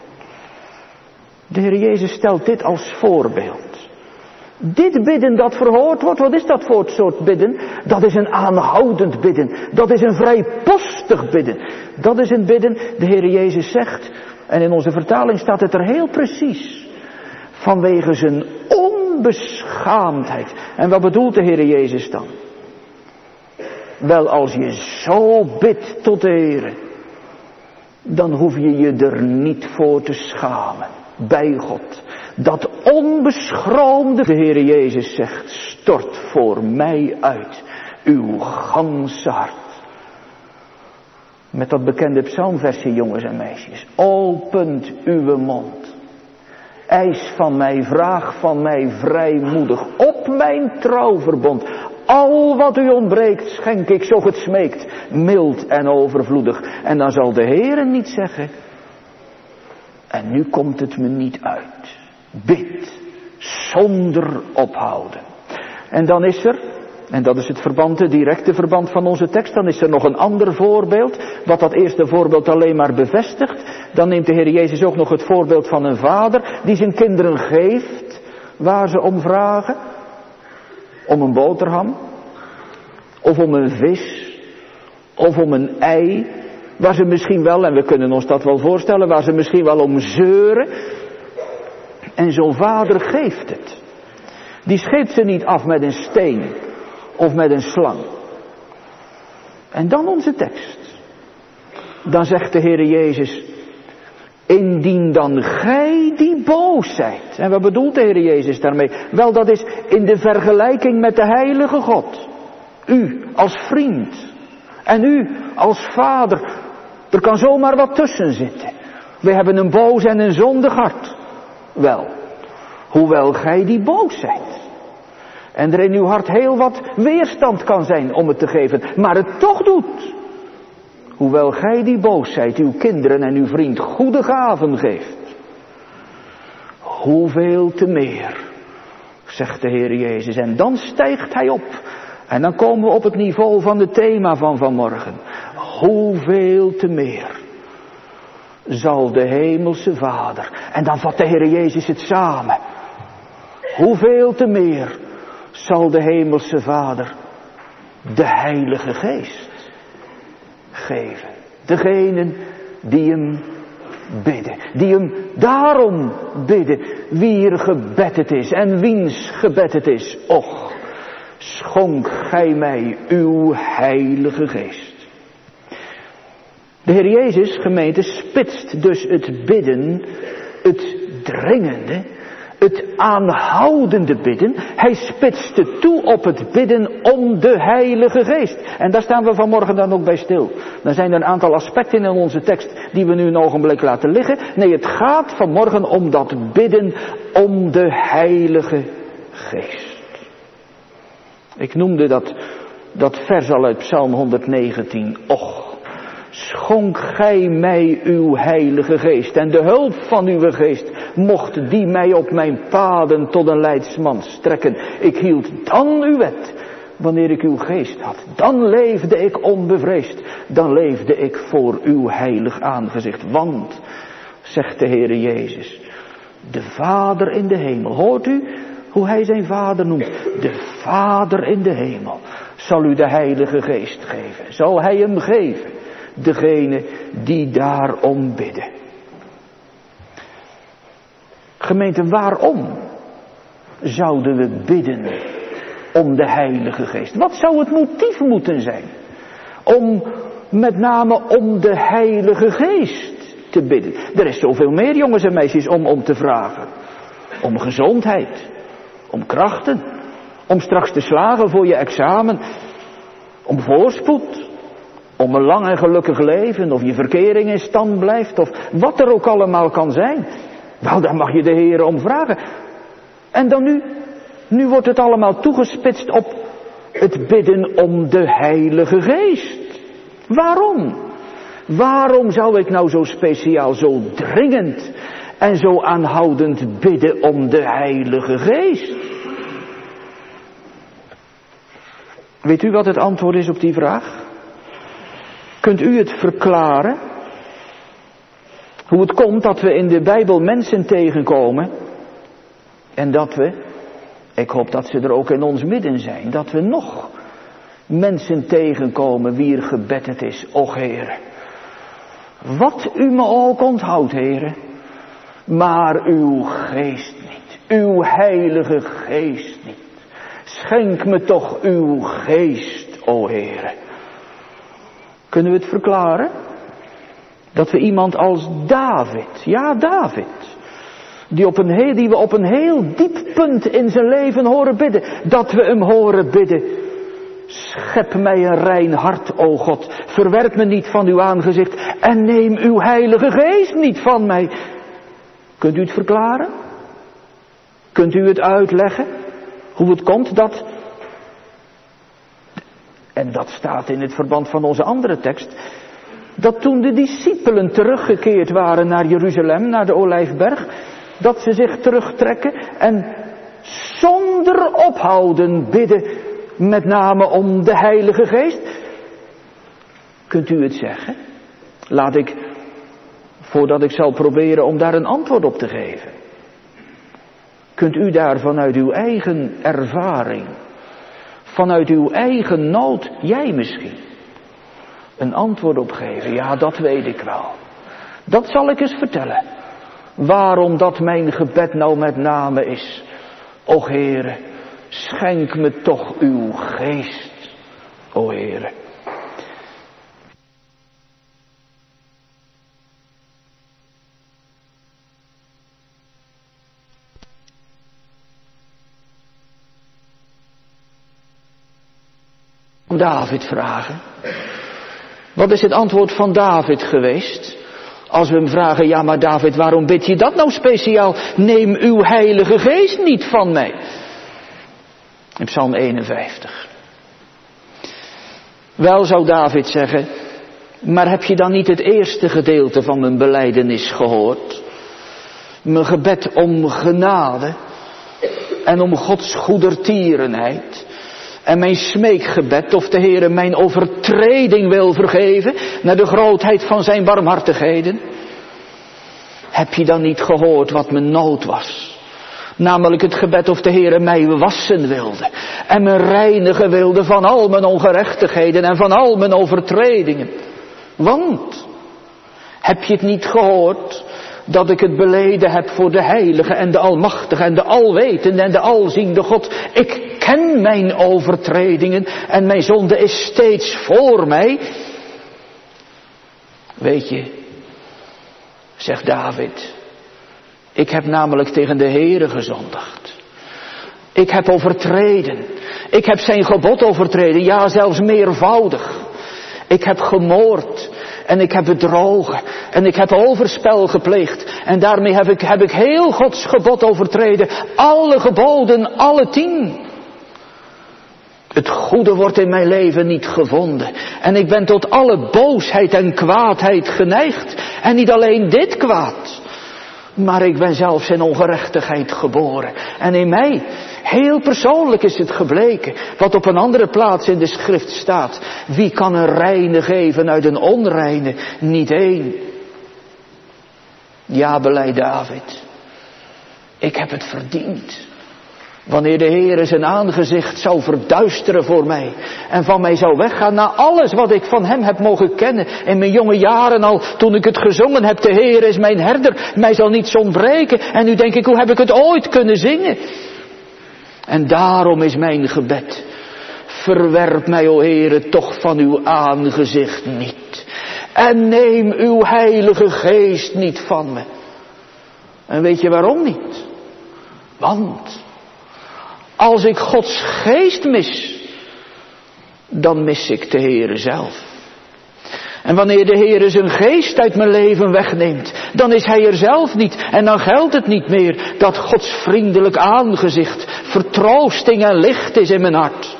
De Heer Jezus stelt dit als voorbeeld. Dit bidden dat verhoord wordt, wat is dat voor het soort bidden? Dat is een aanhoudend bidden. Dat is een vrijpostig bidden. Dat is een bidden, de Heer Jezus zegt, en in onze vertaling staat het er heel precies. Vanwege zijn onbeschaamdheid. En wat bedoelt de Heer Jezus dan? Wel, als je zo bidt tot de Heer, dan hoef je je er niet voor te schamen. Bij God. Dat onbeschroomde, de Heer Jezus zegt, stort voor mij uit uw ganse hart. Met dat bekende psalmversje, jongens en meisjes. Opent uw mond. Eis van mij, vraag van mij vrijmoedig. Op mijn trouwverbond. Al wat u ontbreekt, schenk ik zo het smeekt. Mild en overvloedig. En dan zal de Heere niet zeggen. En nu komt het me niet uit. Bid. Zonder ophouden. En dan is er. En dat is het verband, het directe verband van onze tekst. Dan is er nog een ander voorbeeld, wat dat eerste voorbeeld alleen maar bevestigt. Dan neemt de Heer Jezus ook nog het voorbeeld van een vader die zijn kinderen geeft waar ze om vragen. Om een boterham, of om een vis, of om een ei. Waar ze misschien wel, en we kunnen ons dat wel voorstellen, waar ze misschien wel om zeuren. En zo'n vader geeft het. Die scheept ze niet af met een steen. Of met een slang. En dan onze tekst. Dan zegt de Heer Jezus. Indien dan gij die boos zijt. En wat bedoelt de Heer Jezus daarmee? Wel, dat is in de vergelijking met de heilige God. U als vriend. En u als vader. Er kan zomaar wat tussen zitten. We hebben een boos en een zondig hart. Wel, hoewel gij die boos zijt. En er in uw hart heel wat weerstand kan zijn om het te geven. Maar het toch doet. Hoewel gij die boos zijt, uw kinderen en uw vriend goede gaven geeft. Hoeveel te meer, zegt de Heer Jezus. En dan stijgt hij op. En dan komen we op het niveau van het thema van vanmorgen. Hoeveel te meer zal de hemelse Vader. En dan vat de Heer Jezus het samen. Hoeveel te meer zal de hemelse Vader de Heilige Geest geven. Degenen die hem bidden. Die hem daarom bidden. Wier gebed het is en wiens gebed het is. Och, schonk gij mij uw Heilige Geest. De Heer Jezus, gemeente, spitst dus het bidden, het dringende, het aanhoudende bidden. Hij spitst het toe op het bidden om de Heilige Geest. En daar staan we vanmorgen dan ook bij stil. Dan zijn er een aantal aspecten in onze tekst die we nu een ogenblik laten liggen. Nee, het gaat vanmorgen om dat bidden om de Heilige Geest. Ik noemde dat vers al uit Psalm 119. Och, schonk gij mij uw heilige geest. En de hulp van uw geest mocht die mij op mijn paden tot een leidsman strekken. Ik hield dan uw wet, wanneer ik uw geest had. Dan leefde ik onbevreesd. Dan leefde ik voor uw heilig aangezicht. Want, zegt de Heere Jezus, de Vader in de hemel. Hoort u hoe hij zijn Vader noemt? De Vader in de hemel zal u de Heilige Geest geven. Zal hij hem geven, degene die daarom bidden. Gemeente, waarom zouden we bidden om de Heilige Geest? Wat zou het motief moeten zijn om met name om de Heilige Geest te bidden? Er is zoveel meer, jongens en meisjes, om te vragen. Om gezondheid, om krachten, om straks te slagen voor je examen, om voorspoed, om een lang en gelukkig leven, of je verkering in stand blijft, of wat er ook allemaal kan zijn. Wel, daar mag je de Heer om vragen. En dan nu wordt het allemaal toegespitst op het bidden om de Heilige Geest. Waarom? Waarom zou ik nou zo speciaal, zo dringend en zo aanhoudend bidden om de Heilige Geest? Weet u wat het antwoord is op die vraag? Kunt u het verklaren? Hoe het komt dat we in de Bijbel mensen tegenkomen en dat we, ik hoop dat ze er ook in ons midden zijn, dat we nog mensen tegenkomen wier gebed het is, och Heere. Wat u me ook onthoudt, Heere, maar uw geest niet, uw Heilige Geest niet. Schenk me toch uw geest, o Heere. Kunnen we het verklaren? Dat we iemand als David, ja David, die we op een heel diep punt in zijn leven horen bidden, dat we hem horen bidden. Schep mij een rein hart, o God, verwerp me niet van uw aangezicht en neem uw Heilige Geest niet van mij. Kunt u het verklaren? Kunt u het uitleggen? Hoe het komt dat, en dat staat in het verband van onze andere tekst, dat toen de discipelen teruggekeerd waren naar Jeruzalem, naar de Olijfberg, dat ze zich terugtrekken en zonder ophouden bidden, met name om de Heilige Geest. Kunt u het zeggen? Laat ik, voordat ik zal proberen om daar een antwoord op te geven. Kunt u daar vanuit uw eigen ervaring, vanuit uw eigen nood, jij misschien, een antwoord op geven? Ja, dat weet ik wel. Dat zal ik eens vertellen. Waarom dat mijn gebed nou met name is. O Heere, schenk me toch uw geest, o Heere. David vragen. Wat is het antwoord van David geweest? Als we hem vragen, ja maar David, waarom bid je dat nou speciaal? Neem uw Heilige Geest niet van mij. In Psalm 51. Wel zou David zeggen, maar heb je dan niet het eerste gedeelte van mijn belijdenis gehoord? Mijn gebed om genade en om Gods goedertierenheid. En mijn smeekgebed of de Heere mijn overtreding wil vergeven naar de grootheid van zijn barmhartigheden. Heb je dan niet gehoord wat mijn nood was? Namelijk het gebed of de Heere mij wassen wilde en me reinigen wilde van al mijn ongerechtigheden en van al mijn overtredingen. Want, heb je het niet gehoord dat ik het beleden heb voor de heilige en de almachtige en de alwetende en de alziende God? Ik ken mijn overtredingen en mijn zonde is steeds voor mij. Weet je, zegt David, ik heb namelijk tegen de Heere gezondigd. Ik heb overtreden. Ik heb zijn gebod overtreden, ja zelfs meervoudig. Ik heb gemoord en ik heb bedrogen en ik heb overspel gepleegd. En daarmee heb ik heel Gods gebod overtreden. Alle geboden, alle 10. Het goede wordt in mijn leven niet gevonden. En ik ben tot alle boosheid en kwaadheid geneigd. En niet alleen dit kwaad. Maar ik ben zelfs in ongerechtigheid geboren. En in mij, heel persoonlijk is het gebleken. Wat op een andere plaats in de schrift staat. Wie kan een reine geven uit een onreine? Niet één. Ja, belijdt David. Ik heb het verdiend. Wanneer de Heere zijn aangezicht zou verduisteren voor mij. En van mij zou weggaan na alles wat ik van hem heb mogen kennen. In mijn jonge jaren al, toen ik het gezongen heb. De Heere is mijn herder, mij zal niets ontbreken. En nu denk ik, hoe heb ik het ooit kunnen zingen? En daarom is mijn gebed. Verwerp mij, o Heere, toch van uw aangezicht niet. En neem uw heilige geest niet van me. En weet je waarom niet? Want als ik Gods geest mis, dan mis ik de Heere zelf. En wanneer de Heere zijn geest uit mijn leven wegneemt, dan is hij er zelf niet. En dan geldt het niet meer dat Gods vriendelijk aangezicht vertroosting en licht is in mijn hart.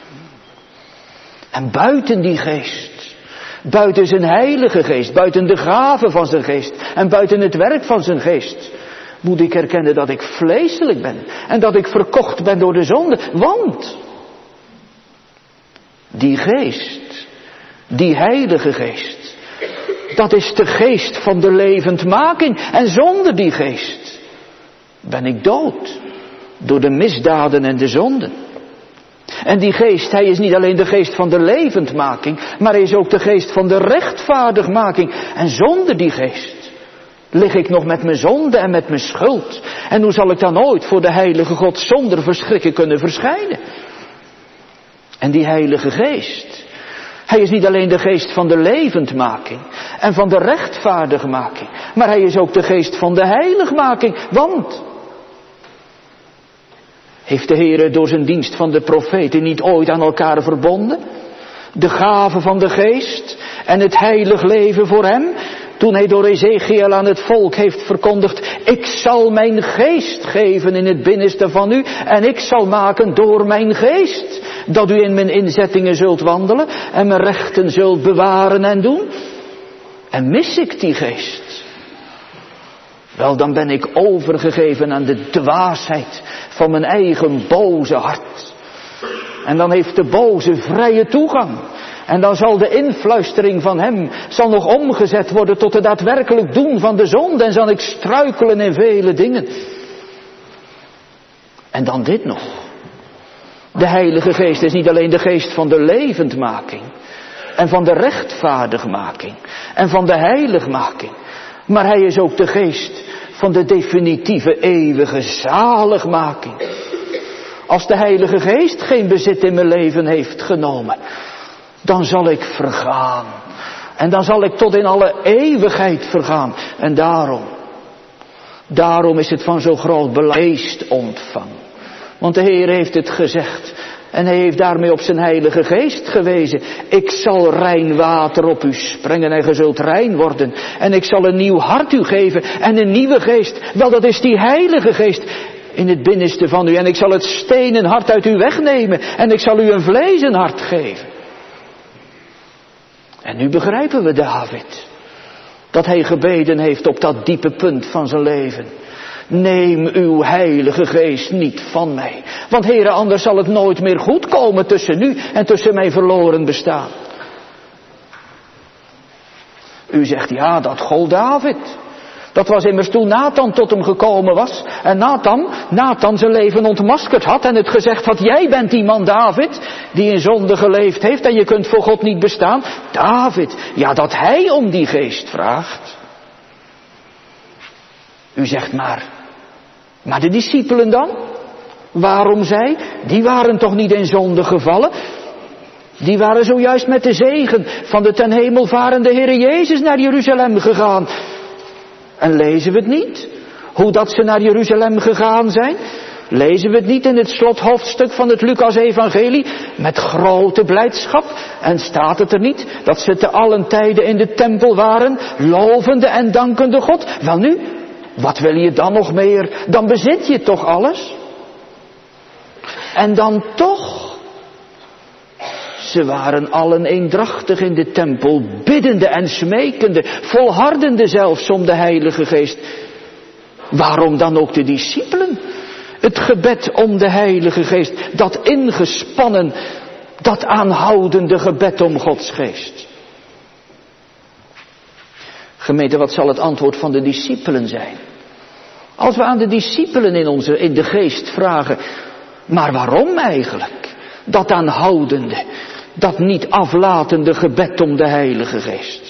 En buiten die geest, buiten zijn heilige geest, buiten de gave van zijn geest en buiten het werk van zijn geest, moet ik erkennen dat ik vleeselijk ben en dat ik verkocht ben door de zonde. Want die geest, die heilige geest, dat is de geest van de levendmaking. En zonder die geest ben ik dood door de misdaden en de zonden. En die geest, hij is niet alleen de geest van de levendmaking, maar hij is ook de geest van de rechtvaardigmaking. En zonder die geest lig ik nog met mijn zonde en met mijn schuld. En hoe zal ik dan ooit voor de heilige God zonder verschrikken kunnen verschijnen? En die heilige geest, hij is niet alleen de geest van de levendmaking en van de rechtvaardigmaking, maar hij is ook de geest van de heiligmaking. Want heeft de Heere door zijn dienst van de profeten niet ooit aan elkaar verbonden? De gave van de geest en het heilig leven voor hem. Toen hij door Ezechiel aan het volk heeft verkondigd, ik zal mijn geest geven in het binnenste van u en ik zal maken door mijn geest dat u in mijn inzettingen zult wandelen en mijn rechten zult bewaren en doen. En mis ik die geest, wel dan ben ik overgegeven aan de dwaasheid van mijn eigen boze hart. En dan heeft de boze vrije toegang. En dan zal de influistering van hem zal nog omgezet worden tot het daadwerkelijk doen van de zonde. En zal ik struikelen in vele dingen. En dan dit nog. De Heilige Geest is niet alleen de geest van de levendmaking. En van de rechtvaardigmaking. En van de heiligmaking. Maar hij is ook de geest van de definitieve eeuwige zaligmaking. Als de Heilige Geest geen bezit in mijn leven heeft genomen, dan zal ik vergaan. En dan zal ik tot in alle eeuwigheid vergaan. En daarom is het van zo groot belang geest ontvang. Want de Heer heeft het gezegd. En hij heeft daarmee op zijn Heilige Geest gewezen. Ik zal rein water op u sprengen en ge zult rein worden. En ik zal een nieuw hart u geven en een nieuwe geest. Wel, dat is die Heilige Geest in het binnenste van u. En ik zal het stenen hart uit u wegnemen. En ik zal u een vlezen hart geven. En nu begrijpen we David. Dat hij gebeden heeft op dat diepe punt van zijn leven. Neem uw Heilige Geest niet van mij. Want Heere, anders zal het nooit meer goed komen tussen u en tussen mijn verloren bestaan. U zegt, ja, dat gold David. Dat was immers toen Nathan tot hem gekomen was. En Nathan zijn leven ontmaskerd had en het gezegd had, jij bent die man David, die in zonde geleefd heeft en je kunt voor God niet bestaan. David, ja, dat hij om die geest vraagt. U zegt maar de discipelen dan? Waarom zij? Die waren toch niet in zonde gevallen? Die waren zojuist met de zegen van de ten hemel varende Heere Jezus naar Jeruzalem gegaan. En lezen we het niet? Hoe dat ze naar Jeruzalem gegaan zijn? Lezen we het niet in het slothoofdstuk van het Lucas-evangelie? Met grote blijdschap. En staat het er niet dat ze te allen tijden in de tempel waren, lovende en dankende God? Wel nu, wat wil je dan nog meer? Dan bezit je toch alles? En dan toch Ze waren allen eendrachtig in de tempel, biddende en smekende, volhardende zelfs om de Heilige Geest. Waarom dan ook de discipelen? Het gebed om de Heilige Geest, dat ingespannen, dat aanhoudende gebed om Gods Geest. Gemeente, wat zal het antwoord van de discipelen zijn? Als we aan de discipelen in de geest vragen, maar waarom eigenlijk? Dat aanhoudende, dat niet aflatende gebed om de Heilige Geest.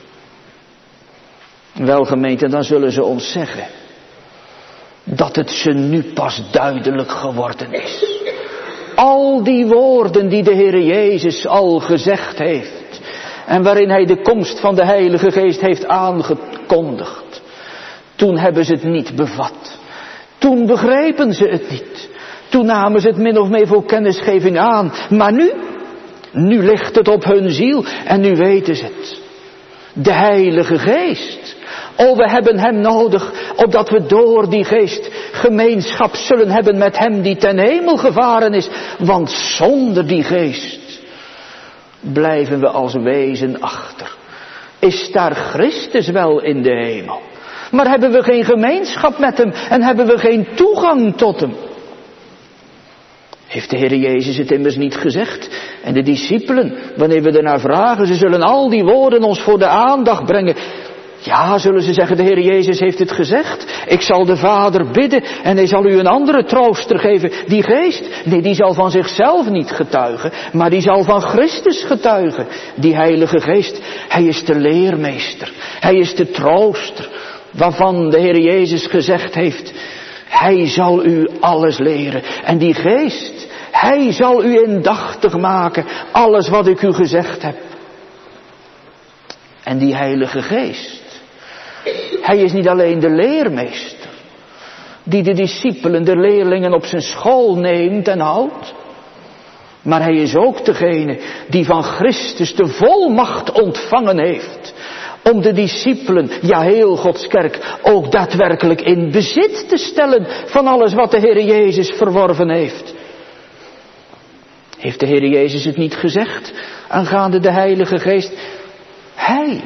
Wel gemeente, dan zullen ze ons zeggen dat het ze nu pas duidelijk geworden is. Al die woorden die de Heer Jezus al gezegd heeft en waarin Hij de komst van de Heilige Geest heeft aangekondigd. Toen hebben ze het niet bevat. Toen begrepen ze het niet. Toen namen ze het min of meer voor kennisgeving aan. Maar nu ligt het op hun ziel en nu weten ze het. De Heilige Geest. Oh, we hebben Hem nodig, opdat we door die Geest gemeenschap zullen hebben met Hem die ten hemel gevaren is. Want zonder die Geest blijven we als wezen achter. Is daar Christus wel in de hemel? Maar hebben we geen gemeenschap met Hem en hebben we geen toegang tot Hem? Heeft de Heer Jezus het immers niet gezegd? En de discipelen, wanneer we ernaar vragen, ze zullen al die woorden ons voor de aandacht brengen. Ja, zullen ze zeggen, de Heer Jezus heeft het gezegd. Ik zal de Vader bidden en Hij zal u een andere trooster geven. Die Geest, nee, die zal van zichzelf niet getuigen, maar die zal van Christus getuigen. Die Heilige Geest, Hij is de leermeester. Hij is de trooster, waarvan de Heer Jezus gezegd heeft, Hij zal u alles leren. En die Geest, Hij zal u indachtig maken, alles wat ik u gezegd heb. En die Heilige Geest, Hij is niet alleen de leermeester, die de discipelen, de leerlingen op zijn school neemt en houdt. Maar Hij is ook degene die van Christus de volmacht ontvangen heeft. Om de discipelen, ja heel Gods kerk, ook daadwerkelijk in bezit te stellen van alles wat de Heer Jezus verworven heeft. Heeft de Heer Jezus het niet gezegd aangaande de Heilige Geest? Hij,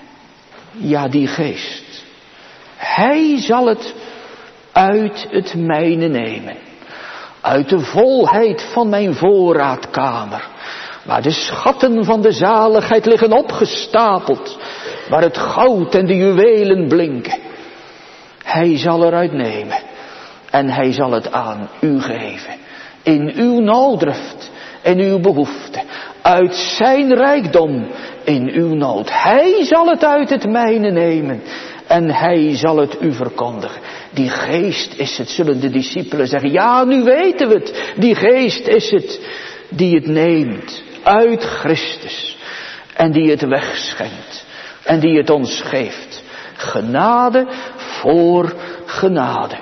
ja die Geest, Hij zal het uit het mijne nemen. Uit de volheid van mijn voorraadkamer. Waar de schatten van de zaligheid liggen opgestapeld. Waar het goud en de juwelen blinken. Hij zal eruit nemen. En Hij zal het aan u geven. In uw nooddruft en uw behoefte. Uit zijn rijkdom in uw nood. Hij zal het uit het mijne nemen. En Hij zal het u verkondigen. Die Geest is het, zullen de discipelen zeggen. Ja, nu weten we het. Die Geest is het die het neemt uit Christus. En die het wegschenkt. En die het ons geeft. Genade voor genade.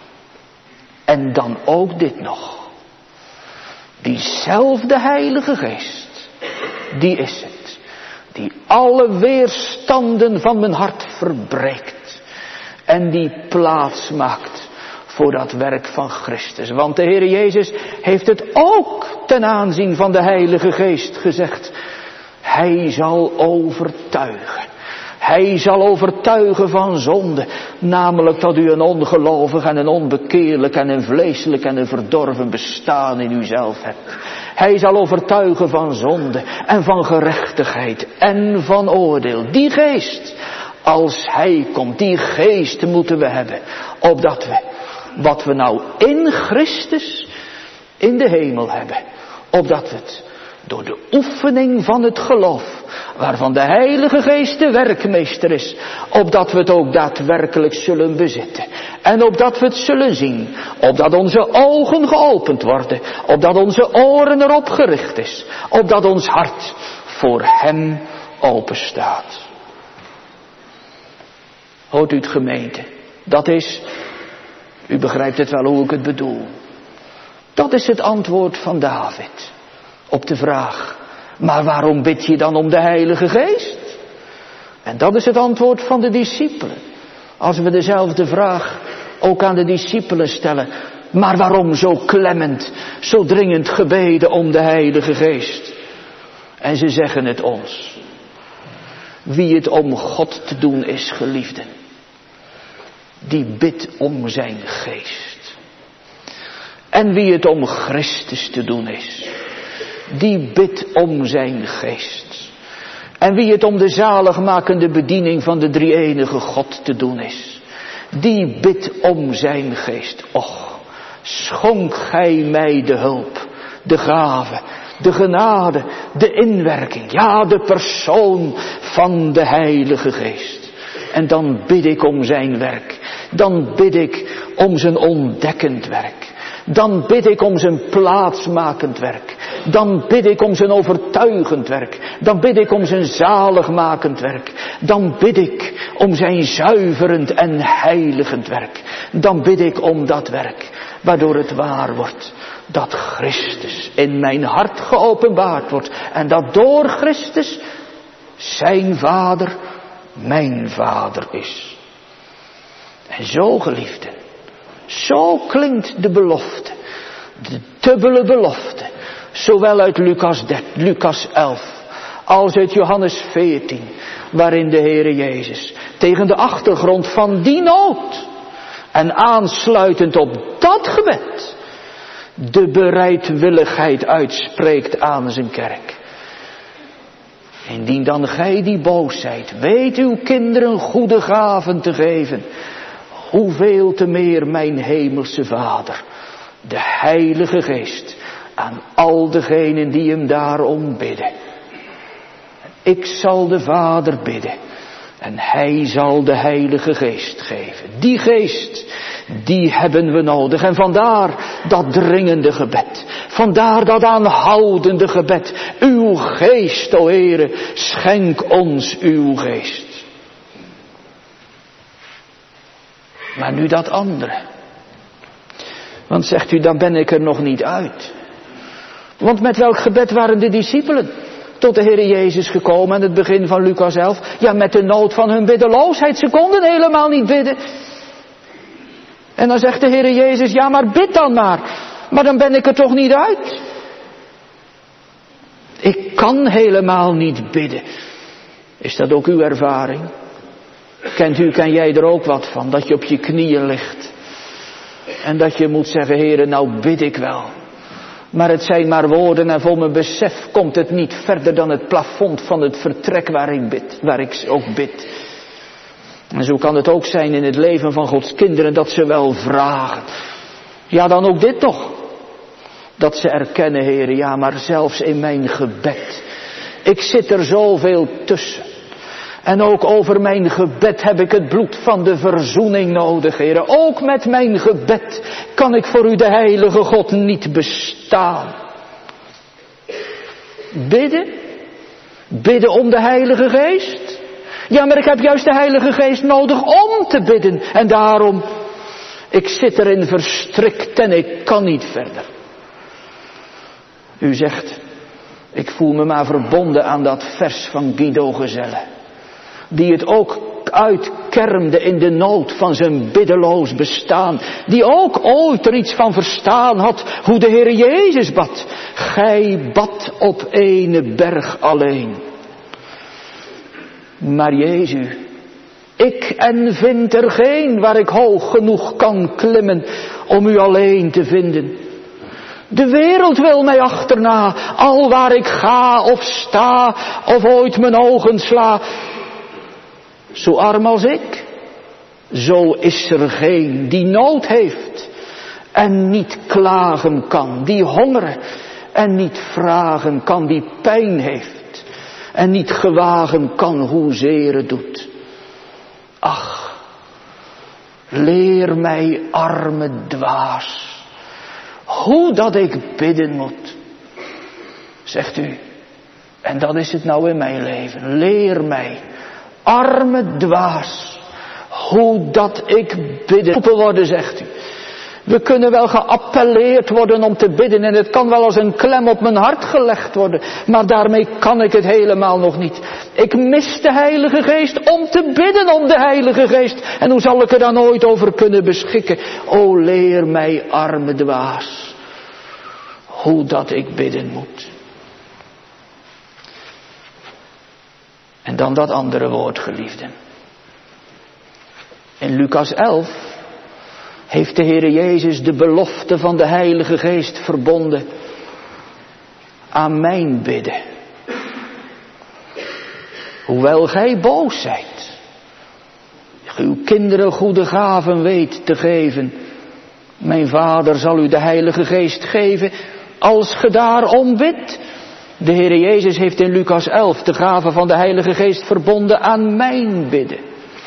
En dan ook dit nog. Diezelfde Heilige Geest. Die is het. Die alle weerstanden van mijn hart verbreekt. En die plaats maakt voor dat werk van Christus. Want de Heer Jezus heeft het ook ten aanzien van de Heilige Geest gezegd. Hij zal overtuigen. Hij zal overtuigen van zonde. Namelijk dat u een ongelovig en een onbekeerlijk en een vleeselijk en een verdorven bestaan in uzelf hebt. Hij zal overtuigen van zonde en van gerechtigheid en van oordeel. Die Geest, als Hij komt, die Geest moeten we hebben. Opdat we, wat we nou in Christus in de hemel hebben. Opdat we het door de oefening van het geloof, waarvan de Heilige Geest de werkmeester is, opdat we het ook daadwerkelijk zullen bezitten. En opdat we het zullen zien, opdat onze ogen geopend worden, opdat onze oren erop gericht is, opdat ons hart voor Hem open staat. Hoort u het gemeente? Dat is, u begrijpt het wel hoe ik het bedoel. Dat is het antwoord van David op de vraag, maar waarom bid je dan om de Heilige Geest? En dat is het antwoord van de discipelen. Als we dezelfde vraag ook aan de discipelen stellen, maar waarom zo klemmend, zo dringend gebeden om de Heilige Geest? En ze zeggen het ons. Wie het om God te doen is, geliefden, die bidt om zijn geest. En wie het om Christus te doen is, die bidt om zijn geest. En wie het om de zaligmakende bediening van de drie-enige God te doen is, die bidt om zijn geest. Och, schonk gij mij de hulp, de gave, de genade, de inwerking, ja, de persoon van de Heilige Geest. En dan bid ik om zijn werk. Dan bid ik om zijn ontdekkend werk. Dan bid ik om zijn plaatsmakend werk. Dan bid ik om zijn overtuigend werk. Dan bid ik om zijn zaligmakend werk. Dan bid ik om zijn zuiverend en heiligend werk. Dan bid ik om dat werk, waardoor het waar wordt dat Christus in mijn hart geopenbaard wordt. En dat door Christus zijn Vader mijn Vader is. En zo, geliefden, zo klinkt de belofte, de dubbele belofte, zowel uit Lucas 11 als uit Johannes 14, waarin de Heere Jezus tegen de achtergrond van die nood en aansluitend op dat gebed de bereidwilligheid uitspreekt aan zijn kerk. Indien dan gij die boos zijt, weet uw kinderen goede gaven te geven, hoeveel te meer mijn hemelse Vader, de Heilige Geest, aan al degenen die hem daarom bidden. Ik zal de Vader bidden en hij zal de Heilige Geest geven. Die geest, die hebben we nodig. En vandaar dat dringende gebed. Vandaar dat aanhoudende gebed. Uw geest, o Heere, schenk ons uw geest. Maar nu dat andere. Want zegt u, dan ben ik er nog niet uit. Want met welk gebed waren de discipelen tot de Heere Jezus gekomen aan het begin van Lucas 11? Ja, met de nood van hun biddeloosheid. Ze konden helemaal niet bidden. En dan zegt de Heere Jezus, ja, maar bid dan maar. Maar dan ben ik er toch niet uit. Ik kan helemaal niet bidden. Is dat ook uw ervaring? Ken jij er ook wat van? Dat je op je knieën ligt. En dat je moet zeggen, Heere, nou bid ik wel. Maar het zijn maar woorden en voor mijn besef komt het niet verder dan het plafond van het vertrek waar ik ook bid. En zo kan het ook zijn in het leven van Gods kinderen dat ze wel vragen. Ja, dan ook dit toch. Dat ze erkennen, Heere, ja, maar zelfs in mijn gebed. Ik zit er zoveel tussen. En ook over mijn gebed heb ik het bloed van de verzoening nodig, Heere. Ook met mijn gebed kan ik voor u, de heilige God, niet bestaan. Bidden? Bidden om de Heilige Geest? Ja, maar ik heb juist de Heilige Geest nodig om te bidden. En daarom, ik zit erin verstrikt en ik kan niet verder. U zegt, ik voel me maar verbonden aan dat vers van Guido Gezelle. Die het ook uitkermde in de nood van zijn biddeloos bestaan. Die ook ooit er iets van verstaan had hoe de Heer Jezus bad. Gij bad op ene berg alleen. Maar Jezus, ik en vind er geen waar ik hoog genoeg kan klimmen om u alleen te vinden. De wereld wil mij achterna, al waar ik ga of sta of ooit mijn ogen sla. Zo arm als ik, zo is er geen die nood heeft en niet klagen kan, die hongeren en niet vragen kan, die pijn heeft en niet gewagen kan hoezeer het doet. Ach, leer mij, arme dwaas, hoe dat ik bidden moet, zegt u. En dat is het nou in mijn leven. Leer mij, arme dwaas, hoe dat ik bidden worden, zegt u. We kunnen wel geappelleerd worden om te bidden en het kan wel als een klem op mijn hart gelegd worden, maar daarmee kan ik het helemaal nog niet. Ik mis de Heilige Geest om te bidden om de Heilige Geest. En hoe zal ik er dan ooit over kunnen beschikken? O, leer mij, arme dwaas, hoe dat ik bidden moet. En dan dat andere woord, geliefden. In Lucas 11 heeft de Heere Jezus de belofte van de Heilige Geest verbonden aan mijn bidden. Hoewel gij boos zijt, uw kinderen goede gaven weet te geven, mijn Vader zal u de Heilige Geest geven als ge daarom bidt. De Heere Jezus heeft in Lucas 11 de gave van de Heilige Geest verbonden aan mijn bidden.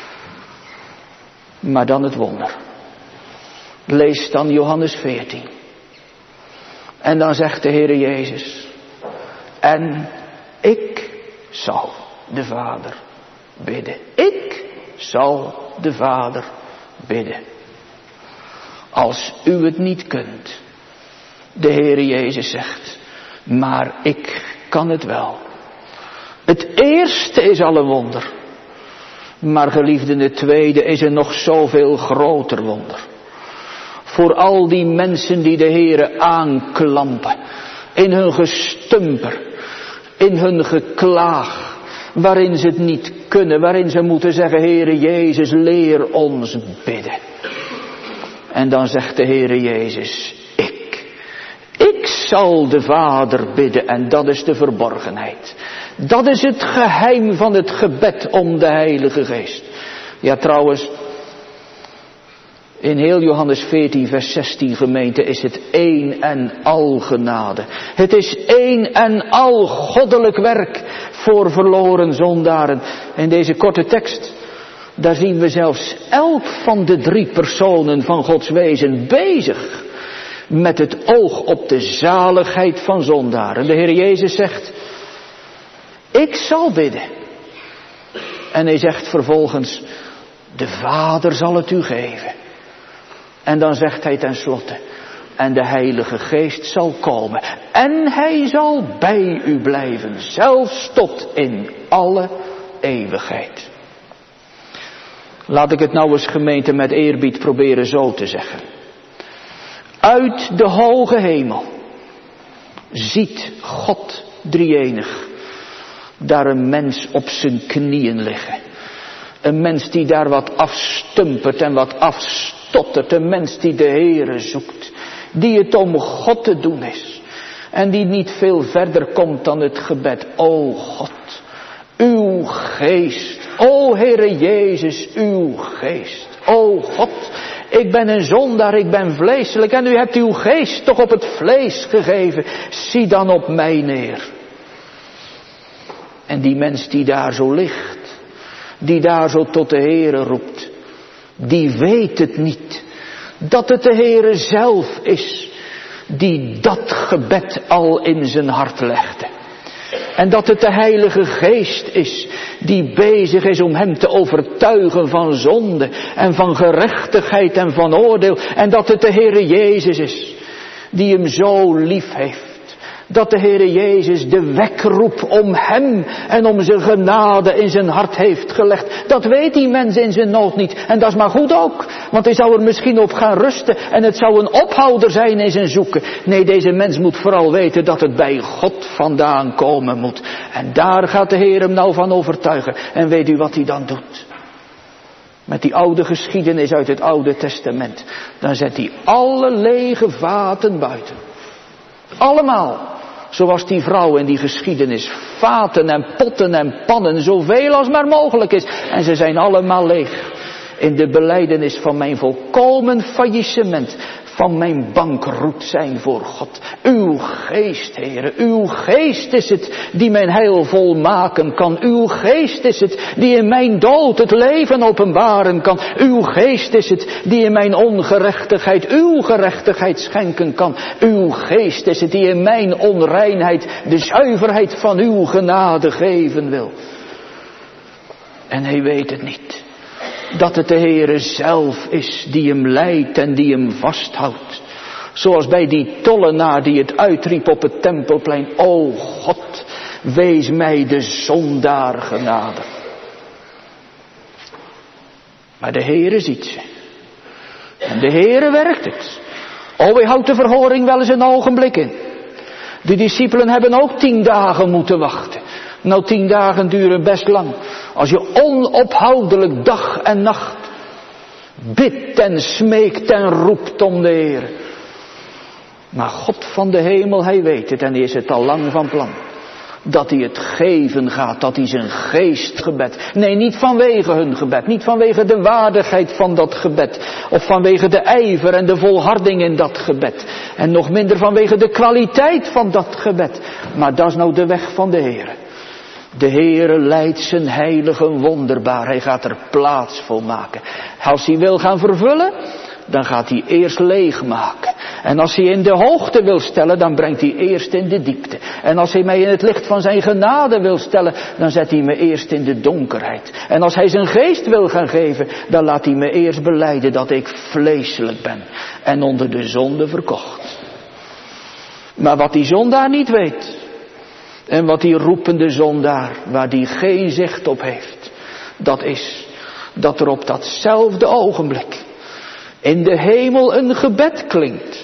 Maar dan het wonder. Lees dan Johannes 14. En dan zegt de Heere Jezus: en ik zal de Vader bidden. Ik zal de Vader bidden. Als u het niet kunt. De Heere Jezus zegt: maar ik kan het wel. Het eerste is al een wonder. Maar geliefden, het tweede is een nog zoveel groter wonder. Voor al die mensen die de Heere aanklampen. In hun gestumper. In hun geklaag. Waarin ze het niet kunnen. Waarin ze moeten zeggen: Heere Jezus, leer ons bidden. En dan zegt de Heere Jezus: ik zal de Vader bidden. En dat is de verborgenheid. Dat is het geheim van het gebed om de Heilige Geest. Ja, trouwens, in heel Johannes 14 vers 16 gemeente is het één en al genade. Het is één en al goddelijk werk voor verloren zondaren. In deze korte tekst, daar zien we zelfs elk van de 3 personen van Gods wezen bezig met het oog op de zaligheid van zondaren. De Heer Jezus zegt: ik zal bidden. En hij zegt vervolgens: de Vader zal het u geven. En dan zegt hij tenslotte: en de Heilige Geest zal komen. En hij zal bij u blijven, zelfs tot in alle eeuwigheid. Laat ik het nou eens, gemeente, met eerbied proberen zo te zeggen. Uit de hoge hemel ziet God drieënig daar een mens op zijn knieën liggen. Een mens die daar wat afstumpert en wat afstottert. Een mens die de Heere zoekt. Die het om God te doen is. En die niet veel verder komt dan het gebed: o God, uw geest. O Heere Jezus, uw geest. O God, ik ben een zondaar, ik ben vleeselijk. En u hebt uw geest toch op het vlees gegeven. Zie dan op mij neer. En die mens die daar zo ligt, die daar zo tot de Heere roept, die weet het niet, dat het de Heere zelf is, die dat gebed al in zijn hart legde. En dat het de Heilige Geest is, die bezig is om hem te overtuigen van zonde en van gerechtigheid en van oordeel. En dat het de Heere Jezus is, die hem zo lief heeft. Dat de Heere Jezus de wekroep om hem en om zijn genade in zijn hart heeft gelegd. Dat weet die mens in zijn nood niet. En dat is maar goed ook. Want hij zou er misschien op gaan rusten. En het zou een ophouder zijn in zijn zoeken. Nee, deze mens moet vooral weten dat het bij God vandaan komen moet. En daar gaat de Heer hem nou van overtuigen. En weet u wat hij dan doet? Met die oude geschiedenis uit het Oude Testament. Dan zet hij alle lege vaten buiten. Allemaal. Zoals die vrouw in die geschiedenis. Vaten en potten en pannen. Zoveel als maar mogelijk is. En ze zijn allemaal leeg. In de belijdenis van mijn volkomen faillissement. Van mijn bankroet zijn voor God. Uw geest, Heere. Uw geest is het die mijn heil volmaken kan. Uw geest is het die in mijn dood het leven openbaren kan. Uw geest is het die in mijn ongerechtigheid uw gerechtigheid schenken kan. Uw geest is het die in mijn onreinheid de zuiverheid van uw genade geven wil. En hij weet het niet. Dat het de Heere zelf is die hem leidt en die hem vasthoudt. Zoals bij die tollenaar die het uitriep op het tempelplein. O God, wees mij de zondaar genade. Maar de Heere ziet ze. En de Heere werkt het. O, hij houdt de verhoring wel eens een ogenblik in. De discipelen hebben ook 10 dagen moeten wachten. Nou 10 dagen duren best lang. Als je onophoudelijk dag en nacht bidt en smeekt en roept om de Heer. Maar God van de hemel, hij weet het en is het al lang van plan. Dat hij het geven gaat, dat hij zijn geestgebed. Nee, niet vanwege hun gebed, niet vanwege de waardigheid van dat gebed. Of vanwege de ijver en de volharding in dat gebed. En nog minder vanwege de kwaliteit van dat gebed. Maar dat is nou de weg van de Heer. De Heere leidt zijn heilige wonderbaar. Hij gaat er plaats voor maken. Als hij wil gaan vervullen, dan gaat hij eerst leegmaken. En als hij in de hoogte wil stellen, dan brengt hij eerst in de diepte. En als hij mij in het licht van zijn genade wil stellen, dan zet hij me eerst in de donkerheid. En als hij zijn geest wil gaan geven, dan laat hij me eerst belijden dat ik vleeselijk ben. En onder de zonde verkocht. Maar wat die zondaar niet weet, en wat die roepende zondaar, waar die geen zicht op heeft, dat is dat er op datzelfde ogenblik in de hemel een gebed klinkt.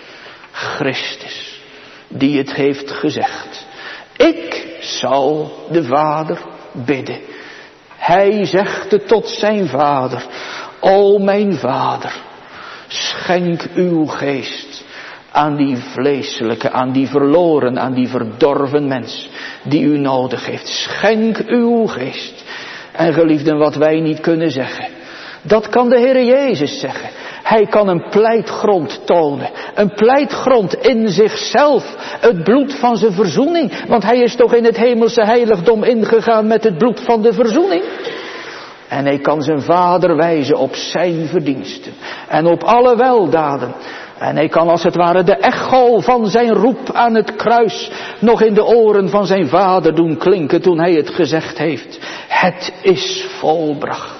Christus, die het heeft gezegd. Ik zal de Vader bidden. Hij zegt het tot zijn Vader. O mijn Vader, schenk uw geest aan die vleeselijke, aan die verloren, aan die verdorven mens die u nodig heeft. Schenk uw geest. En geliefden, wat wij niet kunnen zeggen, dat kan de Heere Jezus zeggen. Hij kan een pleitgrond tonen. Een pleitgrond in zichzelf. Het bloed van zijn verzoening. Want hij is toch in het hemelse heiligdom ingegaan met het bloed van de verzoening. En hij kan zijn Vader wijzen op zijn verdiensten. En op alle weldaden. En hij kan als het ware de echo van zijn roep aan het kruis nog in de oren van zijn Vader doen klinken toen hij het gezegd heeft. Het is volbracht.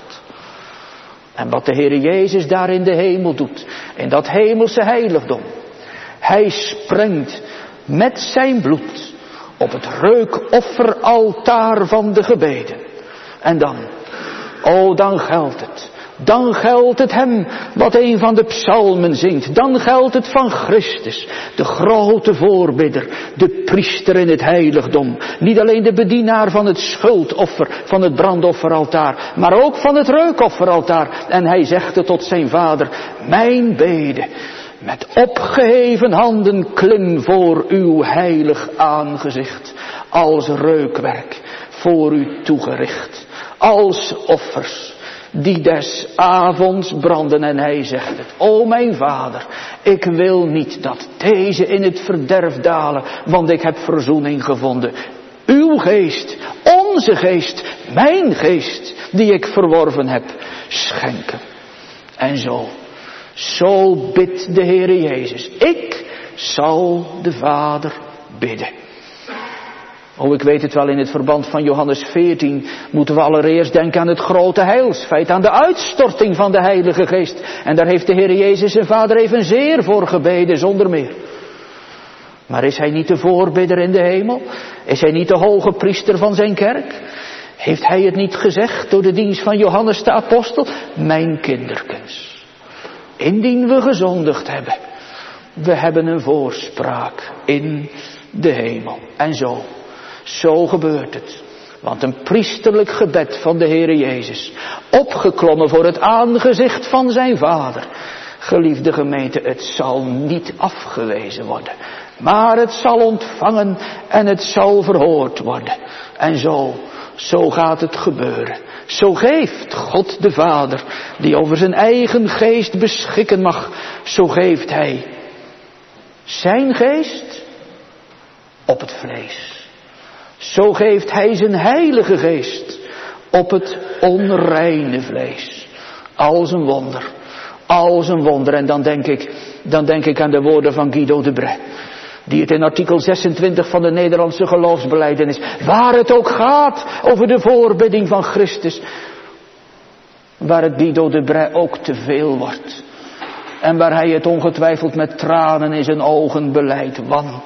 En wat de Heere Jezus daar in de hemel doet, in dat hemelse heiligdom. Hij sprengt met zijn bloed op het reukofferaltaar van de gebeden. En dan, dan geldt het. Dan geldt het hem wat een van de psalmen zingt. Dan geldt het van Christus, de grote voorbidder, de priester in het heiligdom. Niet alleen de bedienaar van het schuldoffer, van het brandofferaltaar, maar ook van het reukofferaltaar. En hij zegt het tot zijn Vader, mijn bede, met opgeheven handen klim voor uw heilig aangezicht, als reukwerk voor u toegericht, als offers die des avonds branden. En hij zegt het, o mijn Vader, ik wil niet dat deze in het verderf dalen, want ik heb verzoening gevonden. Uw geest, onze geest, mijn geest, die ik verworven heb, schenken. En zo bidt de Heere Jezus. Ik zal de Vader bidden. Ik weet het wel, in het verband van Johannes 14 moeten we allereerst denken aan het grote heilsfeit, aan de uitstorting van de Heilige Geest. En daar heeft de Heer Jezus zijn Vader evenzeer voor gebeden, zonder meer. Maar is hij niet de voorbidder in de hemel? Is hij niet de hoge priester van zijn kerk? Heeft hij het niet gezegd door de dienst van Johannes de apostel? Mijn kinderkens, indien we gezondigd hebben, we hebben een voorspraak in de hemel. En zo gebeurt het. Want een priesterlijk gebed van de Heere Jezus, opgeklommen voor het aangezicht van zijn Vader. Geliefde gemeente, het zal niet afgewezen worden. Maar het zal ontvangen en het zal verhoord worden. En zo gaat het gebeuren. Zo geeft God de Vader, die over zijn eigen geest beschikken mag. Zo geeft hij zijn geest op het vlees. Zo geeft hij zijn heilige geest op het onreine vlees. Als een wonder. Als een wonder. En dan denk ik aan de woorden van Guido de Brès. Die het in artikel 26 van de Nederlandse geloofsbelijdenis, waar het ook gaat over de voorbidding van Christus, waar het Guido de Brès ook te veel wordt. En waar hij het ongetwijfeld met tranen in zijn ogen belijdt.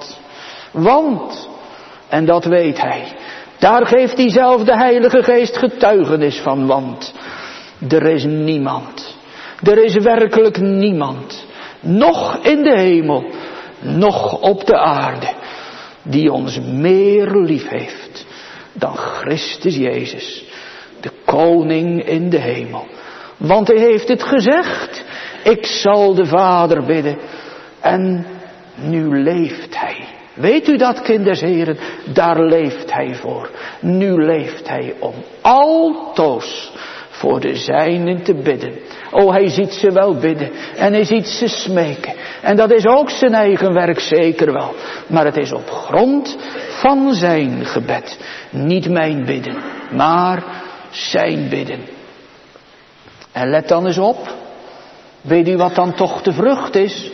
Want, en dat weet hij, daar geeft hij zelf de Heilige Geest getuigenis van. Want er is niemand, er is werkelijk niemand, nog in de hemel, nog op de aarde, die ons meer lief heeft dan Christus Jezus, de koning in de hemel. Want hij heeft het gezegd, ik zal de Vader bidden en nu leeft hij. Weet u dat, kinders heren, daar leeft hij voor. Nu leeft hij om altoos voor de zijnen te bidden. O, hij ziet ze wel bidden en hij ziet ze smeken. En dat is ook zijn eigen werk zeker wel. Maar het is op grond van zijn gebed. Niet mijn bidden, maar zijn bidden. En let dan eens op. Weet u wat dan toch de vrucht is?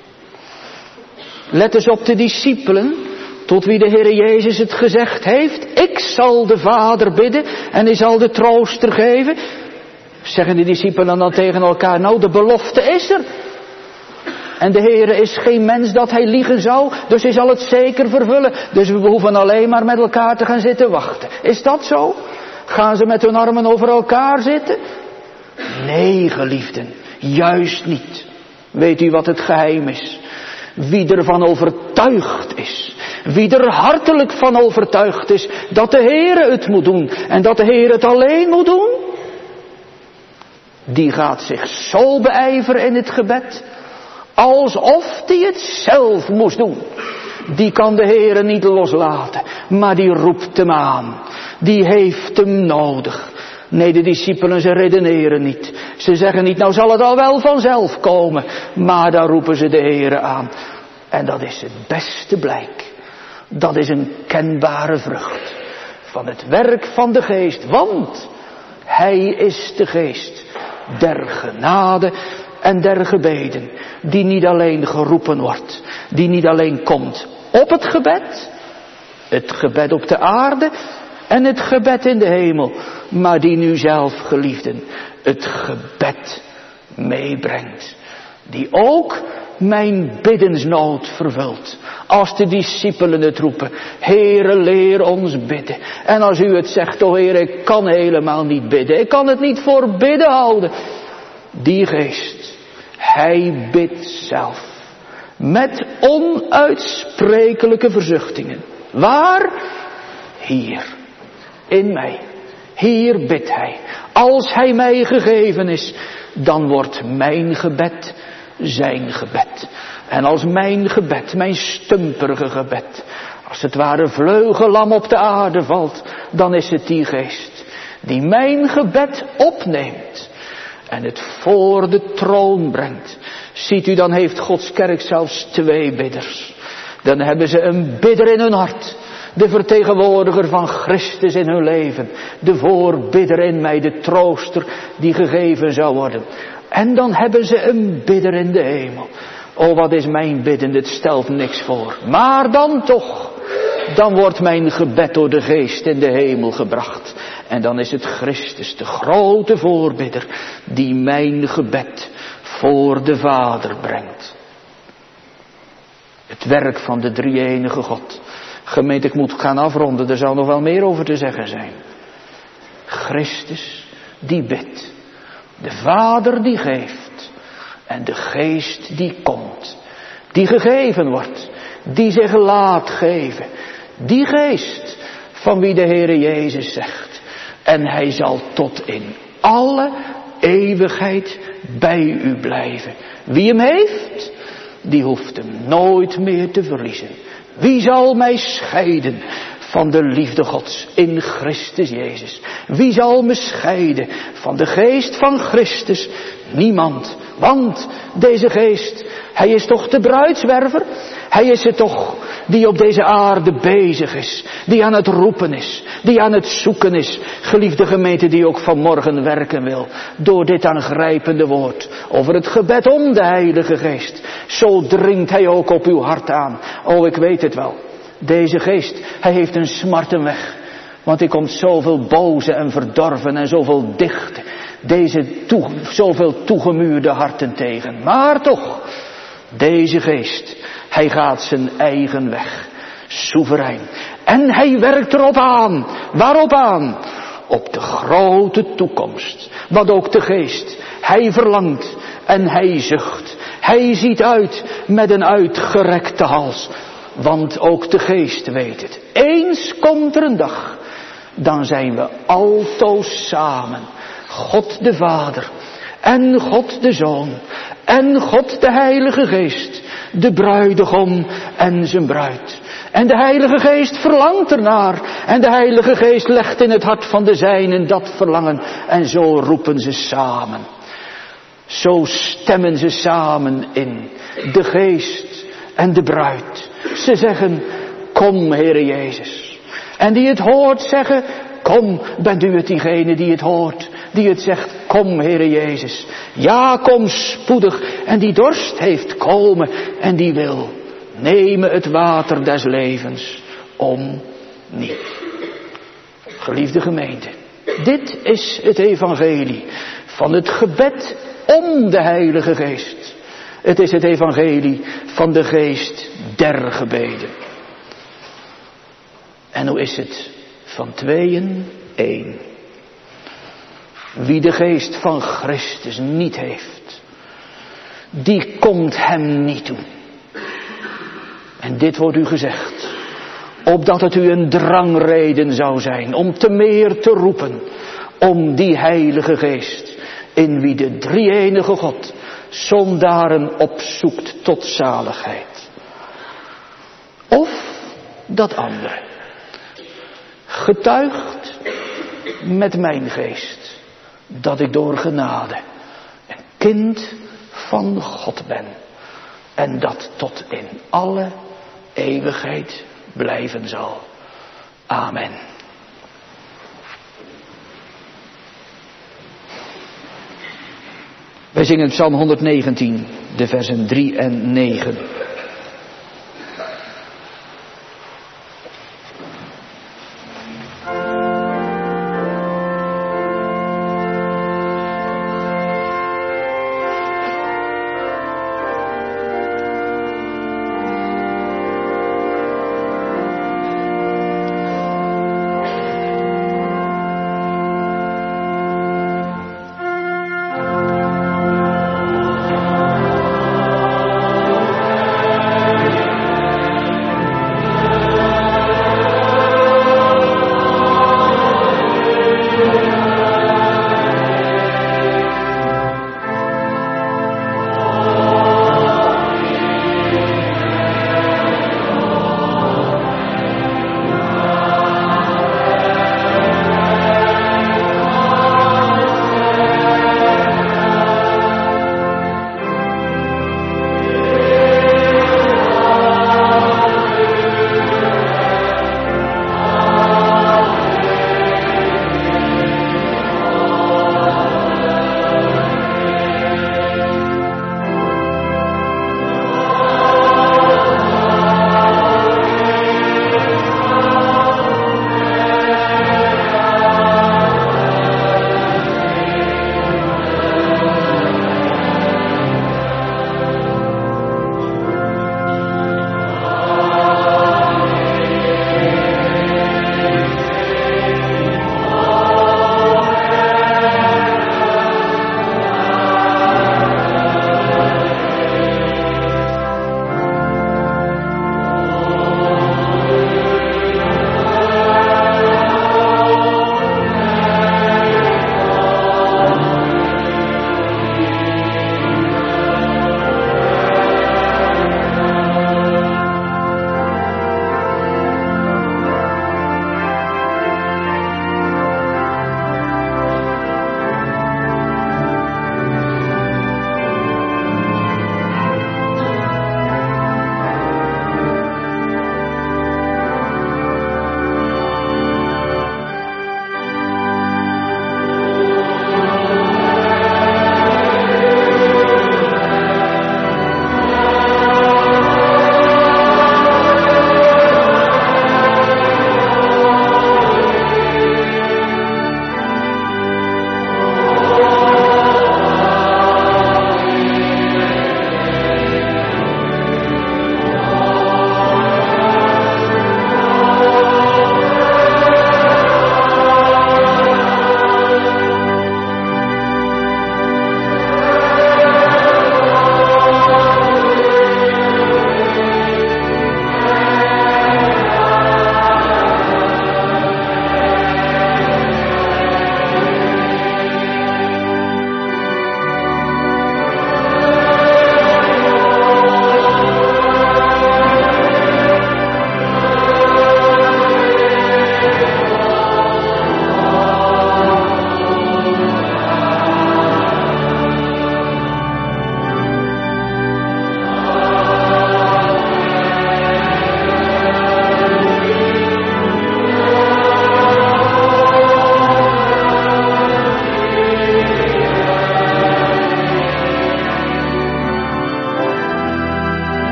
Let eens op de discipelen, tot wie de Heere Jezus het gezegd heeft. Ik zal de Vader bidden en hij zal de trooster geven. Zeggen de discipelen dan tegen elkaar, nou de belofte is er. En de Heere is geen mens dat hij liegen zou, dus hij zal het zeker vervullen. Dus we hoeven alleen maar met elkaar te gaan zitten wachten. Is dat zo? Gaan ze met hun armen over elkaar zitten? Nee, geliefden, juist niet. Weet u wat het geheim is? Wie ervan overtuigd is, wie er hartelijk van overtuigd is dat de Heere het moet doen en dat de Heere het alleen moet doen, die gaat zich zo beijveren in het gebed, alsof die het zelf moest doen. Die kan de Heere niet loslaten, maar die roept hem aan, die heeft hem nodig. Nee, de discipelen, ze redeneren niet. Ze zeggen niet, nou zal het al wel vanzelf komen. Maar dan roepen ze de Heere aan. En dat is het beste blijk. Dat is een kenbare vrucht van het werk van de Geest. Want Hij is de Geest der genade en der gebeden. Die niet alleen geroepen wordt. Die niet alleen komt op het gebed op de aarde en het gebed in de hemel. Maar die nu zelf, geliefden, het gebed meebrengt. Die ook mijn biddensnood vervult. Als de discipelen het roepen, Heere, leer ons bidden. En als u het zegt, o Heer, ik kan helemaal niet bidden. Ik kan het niet voor bidden houden. Die Geest, Hij bidt zelf. Met onuitsprekelijke verzuchtingen. Waar? Hier. In mij. Hier bidt Hij. Als Hij mij gegeven is, dan wordt mijn gebed zijn gebed. En als mijn gebed, mijn stumperige gebed, als het ware vleugellam op de aarde valt, dan is het die Geest die mijn gebed opneemt en het voor de troon brengt. Ziet u, dan heeft Gods kerk zelfs 2 bidders. Dan hebben ze een bidder in hun hart. De vertegenwoordiger van Christus in hun leven. De voorbidder in mij, de trooster die gegeven zou worden. En dan hebben ze een bidder in de hemel. Oh, wat is mijn bidden, het stelt niks voor. Maar dan toch, dan wordt mijn gebed door de Geest in de hemel gebracht. En dan is het Christus, de grote voorbidder, die mijn gebed voor de Vader brengt. Het werk van de drie-enige God. Gemeente, ik moet gaan afronden, er zou nog wel meer over te zeggen zijn. Christus die bidt. De Vader die geeft. En de Geest die komt. Die gegeven wordt. Die zich laat geven. Die Geest van wie de Heere Jezus zegt. En Hij zal tot in alle eeuwigheid bij u blijven. Wie hem heeft, die hoeft hem nooit meer te verliezen. Wie zal mij scheiden van de liefde Gods in Christus Jezus? Wie zal me scheiden van de Geest van Christus? Niemand. Want deze Geest, Hij is toch de bruidswerver? Hij is het toch die op deze aarde bezig is. Die aan het roepen is. Die aan het zoeken is. Geliefde gemeente die ook vanmorgen werken wil. Door dit aangrijpende woord. Over het gebed om de Heilige Geest. Zo dringt Hij ook op uw hart aan. Oh, ik weet het wel. Deze Geest, Hij heeft een smartenweg. Want er komt zoveel boze en verdorven en zoveel dichte. Zoveel toegemuurde harten tegen. Maar toch, deze Geest, Hij gaat zijn eigen weg. Soeverein. En Hij werkt erop aan. Waarop aan? Op de grote toekomst. Wat ook de Geest. Hij verlangt en Hij zucht. Hij ziet uit met een uitgerekte hals. Want ook de Geest weet het. Eens komt er een dag dan zijn we altoos samen. God de Vader en God de Zoon en God de Heilige Geest, de bruidegom en zijn bruid. En de Heilige Geest verlangt ernaar en de Heilige Geest legt in het hart van de zijnen dat verlangen en zo roepen ze samen. Zo stemmen ze samen in, de Geest en de bruid. Ze zeggen, kom Heere Jezus. En die het hoort zeggen, kom, bent u het diegene die het hoort, die het zegt, kom Heere Jezus. Ja, kom spoedig. En die dorst heeft, komen en die wil, nemen het water des levens om niet. Geliefde gemeente, dit is het evangelie van het gebed om de Heilige Geest. Het is het evangelie van de geest der gebeden. En hoe is het? Van tweeën één. Wie de geest van Christus niet heeft, die komt hem niet toe. En dit wordt u gezegd, opdat het u een drangreden zou zijn om te meer te roepen om die Heilige Geest, in wie de drie-enige God zondaren opzoekt tot zaligheid. Of dat andere, getuigt met mijn geest dat ik door genade een kind van God ben en dat tot in alle eeuwigheid blijven zal. Amen. Wij zingen Psalm 119, de versen 3 en 9.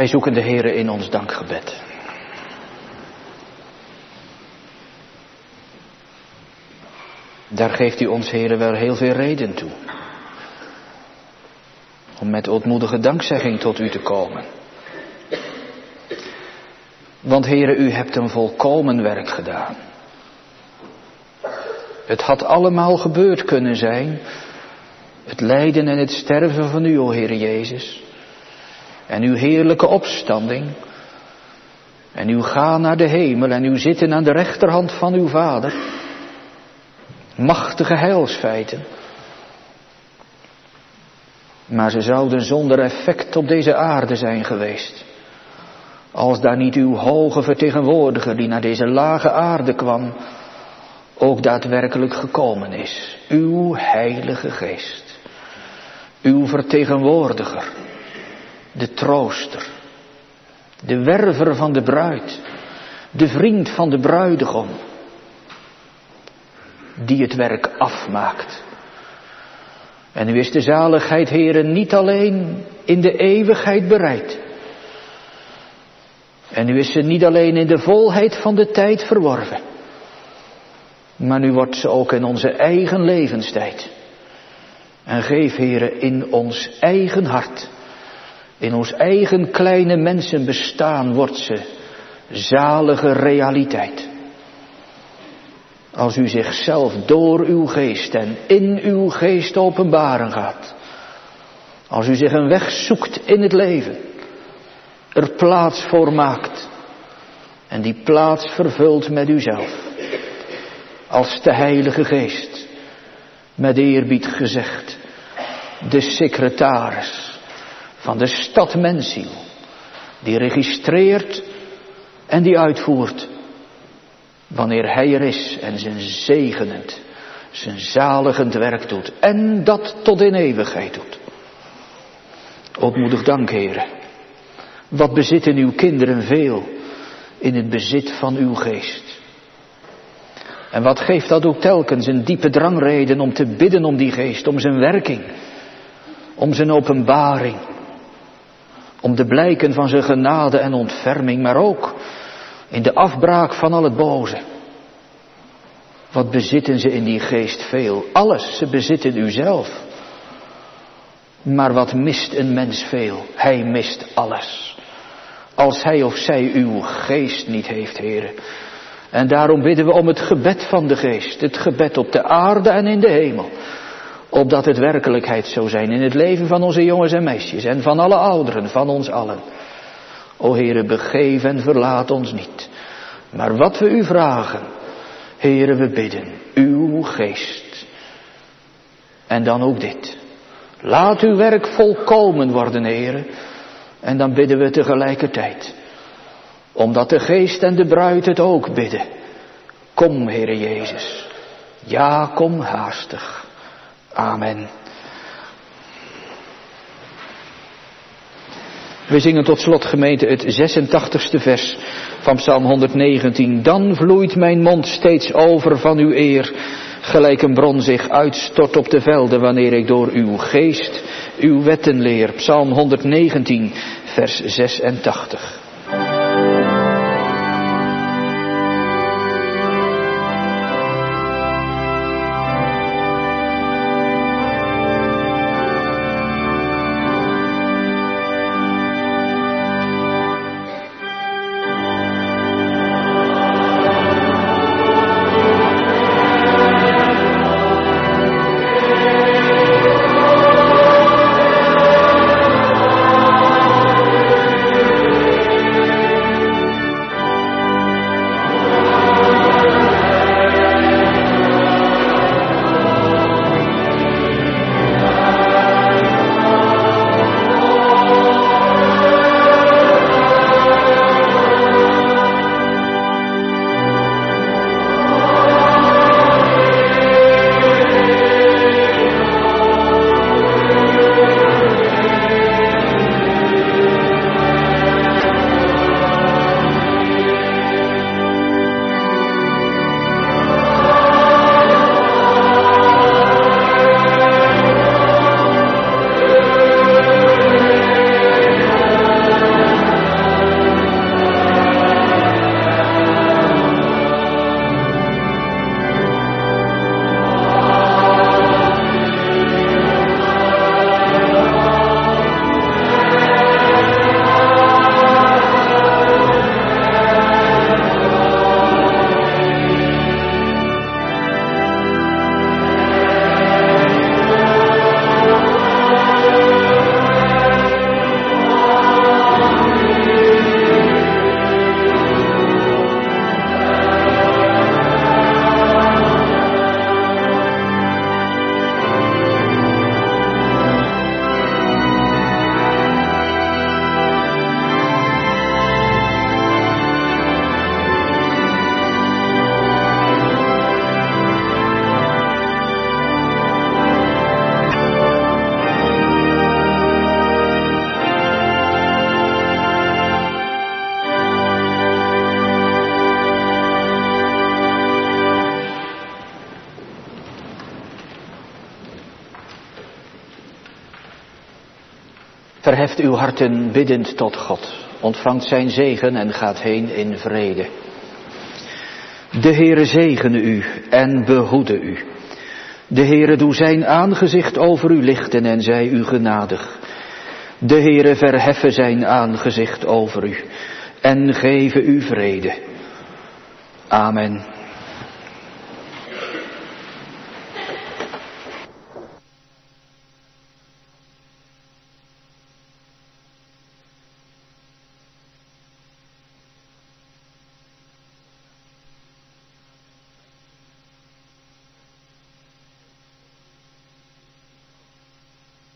Wij zoeken de Heere in ons dankgebed. Daar geeft u ons, Heere, wel heel veel reden toe. Om met ootmoedige dankzegging tot u te komen. Want, Heere, u hebt een volkomen werk gedaan. Het had allemaal gebeurd kunnen zijn. Het lijden en het sterven van u, o Heere Jezus. En uw heerlijke opstanding. En uw gaan naar de hemel en uw zitten aan de rechterhand van uw Vader. Machtige heilsfeiten. Maar ze zouden zonder effect op deze aarde zijn geweest. Als daar niet uw hoge vertegenwoordiger die naar deze lage aarde kwam, ook daadwerkelijk gekomen is. Uw Heilige Geest. Uw vertegenwoordiger. De trooster. De werver van de bruid. De vriend van de bruidegom. Die het werk afmaakt. En u is de zaligheid, Heere, niet alleen in de eeuwigheid bereid. En u is ze niet alleen in de volheid van de tijd verworven. Maar nu wordt ze ook in onze eigen levenstijd. En geef, Heere, in ons eigen hart, in ons eigen kleine mensenbestaan wordt ze zalige realiteit. Als u zichzelf door uw geest en in uw geest openbaren gaat. Als u zich een weg zoekt in het leven. Er plaats voor maakt. En die plaats vervult met uzelf. Als de Heilige Geest, met eerbied gezegd, de secretaris van de stad mensziel, die registreert en die uitvoert, wanneer hij er is en zijn zegenend, zijn zaligend werk doet en dat tot in eeuwigheid doet. Ootmoedig dank, Heere. Wat bezitten uw kinderen veel in het bezit van uw geest. En wat geeft dat ook telkens een diepe drangreden om te bidden om die geest, om zijn werking, om zijn openbaring, om de blijken van zijn genade en ontferming, maar ook in de afbraak van al het boze. Wat bezitten ze in die geest veel? Alles, ze bezitten uzelf. Maar wat mist een mens veel? Hij mist alles. Als hij of zij uw geest niet heeft, Heere. En daarom bidden we om het gebed van de geest. Het gebed op de aarde en in de hemel. Opdat het werkelijkheid zou zijn in het leven van onze jongens en meisjes. En van alle ouderen, van ons allen. O Heere, begeef en verlaat ons niet. Maar wat we u vragen, Heere, we bidden, uw geest. En dan ook dit. Laat uw werk volkomen worden, Heere. En dan bidden we tegelijkertijd. Omdat de geest en de bruid het ook bidden. Kom, Heere Jezus. Ja, kom haastig. Amen. We zingen tot slot, gemeente, het 86e vers van Psalm 119. Dan vloeit mijn mond steeds over van uw eer, gelijk een bron zich uitstort op de velden, wanneer ik door uw geest uw wetten leer. Psalm 119, vers 86. Verheft uw harten biddend tot God. Ontvangt zijn zegen en gaat heen in vrede. De Heere zegene u en behoede u. De Heere doe zijn aangezicht over u lichten en zij u genadig. De Heere verheffe zijn aangezicht over u en geven u vrede. Amen.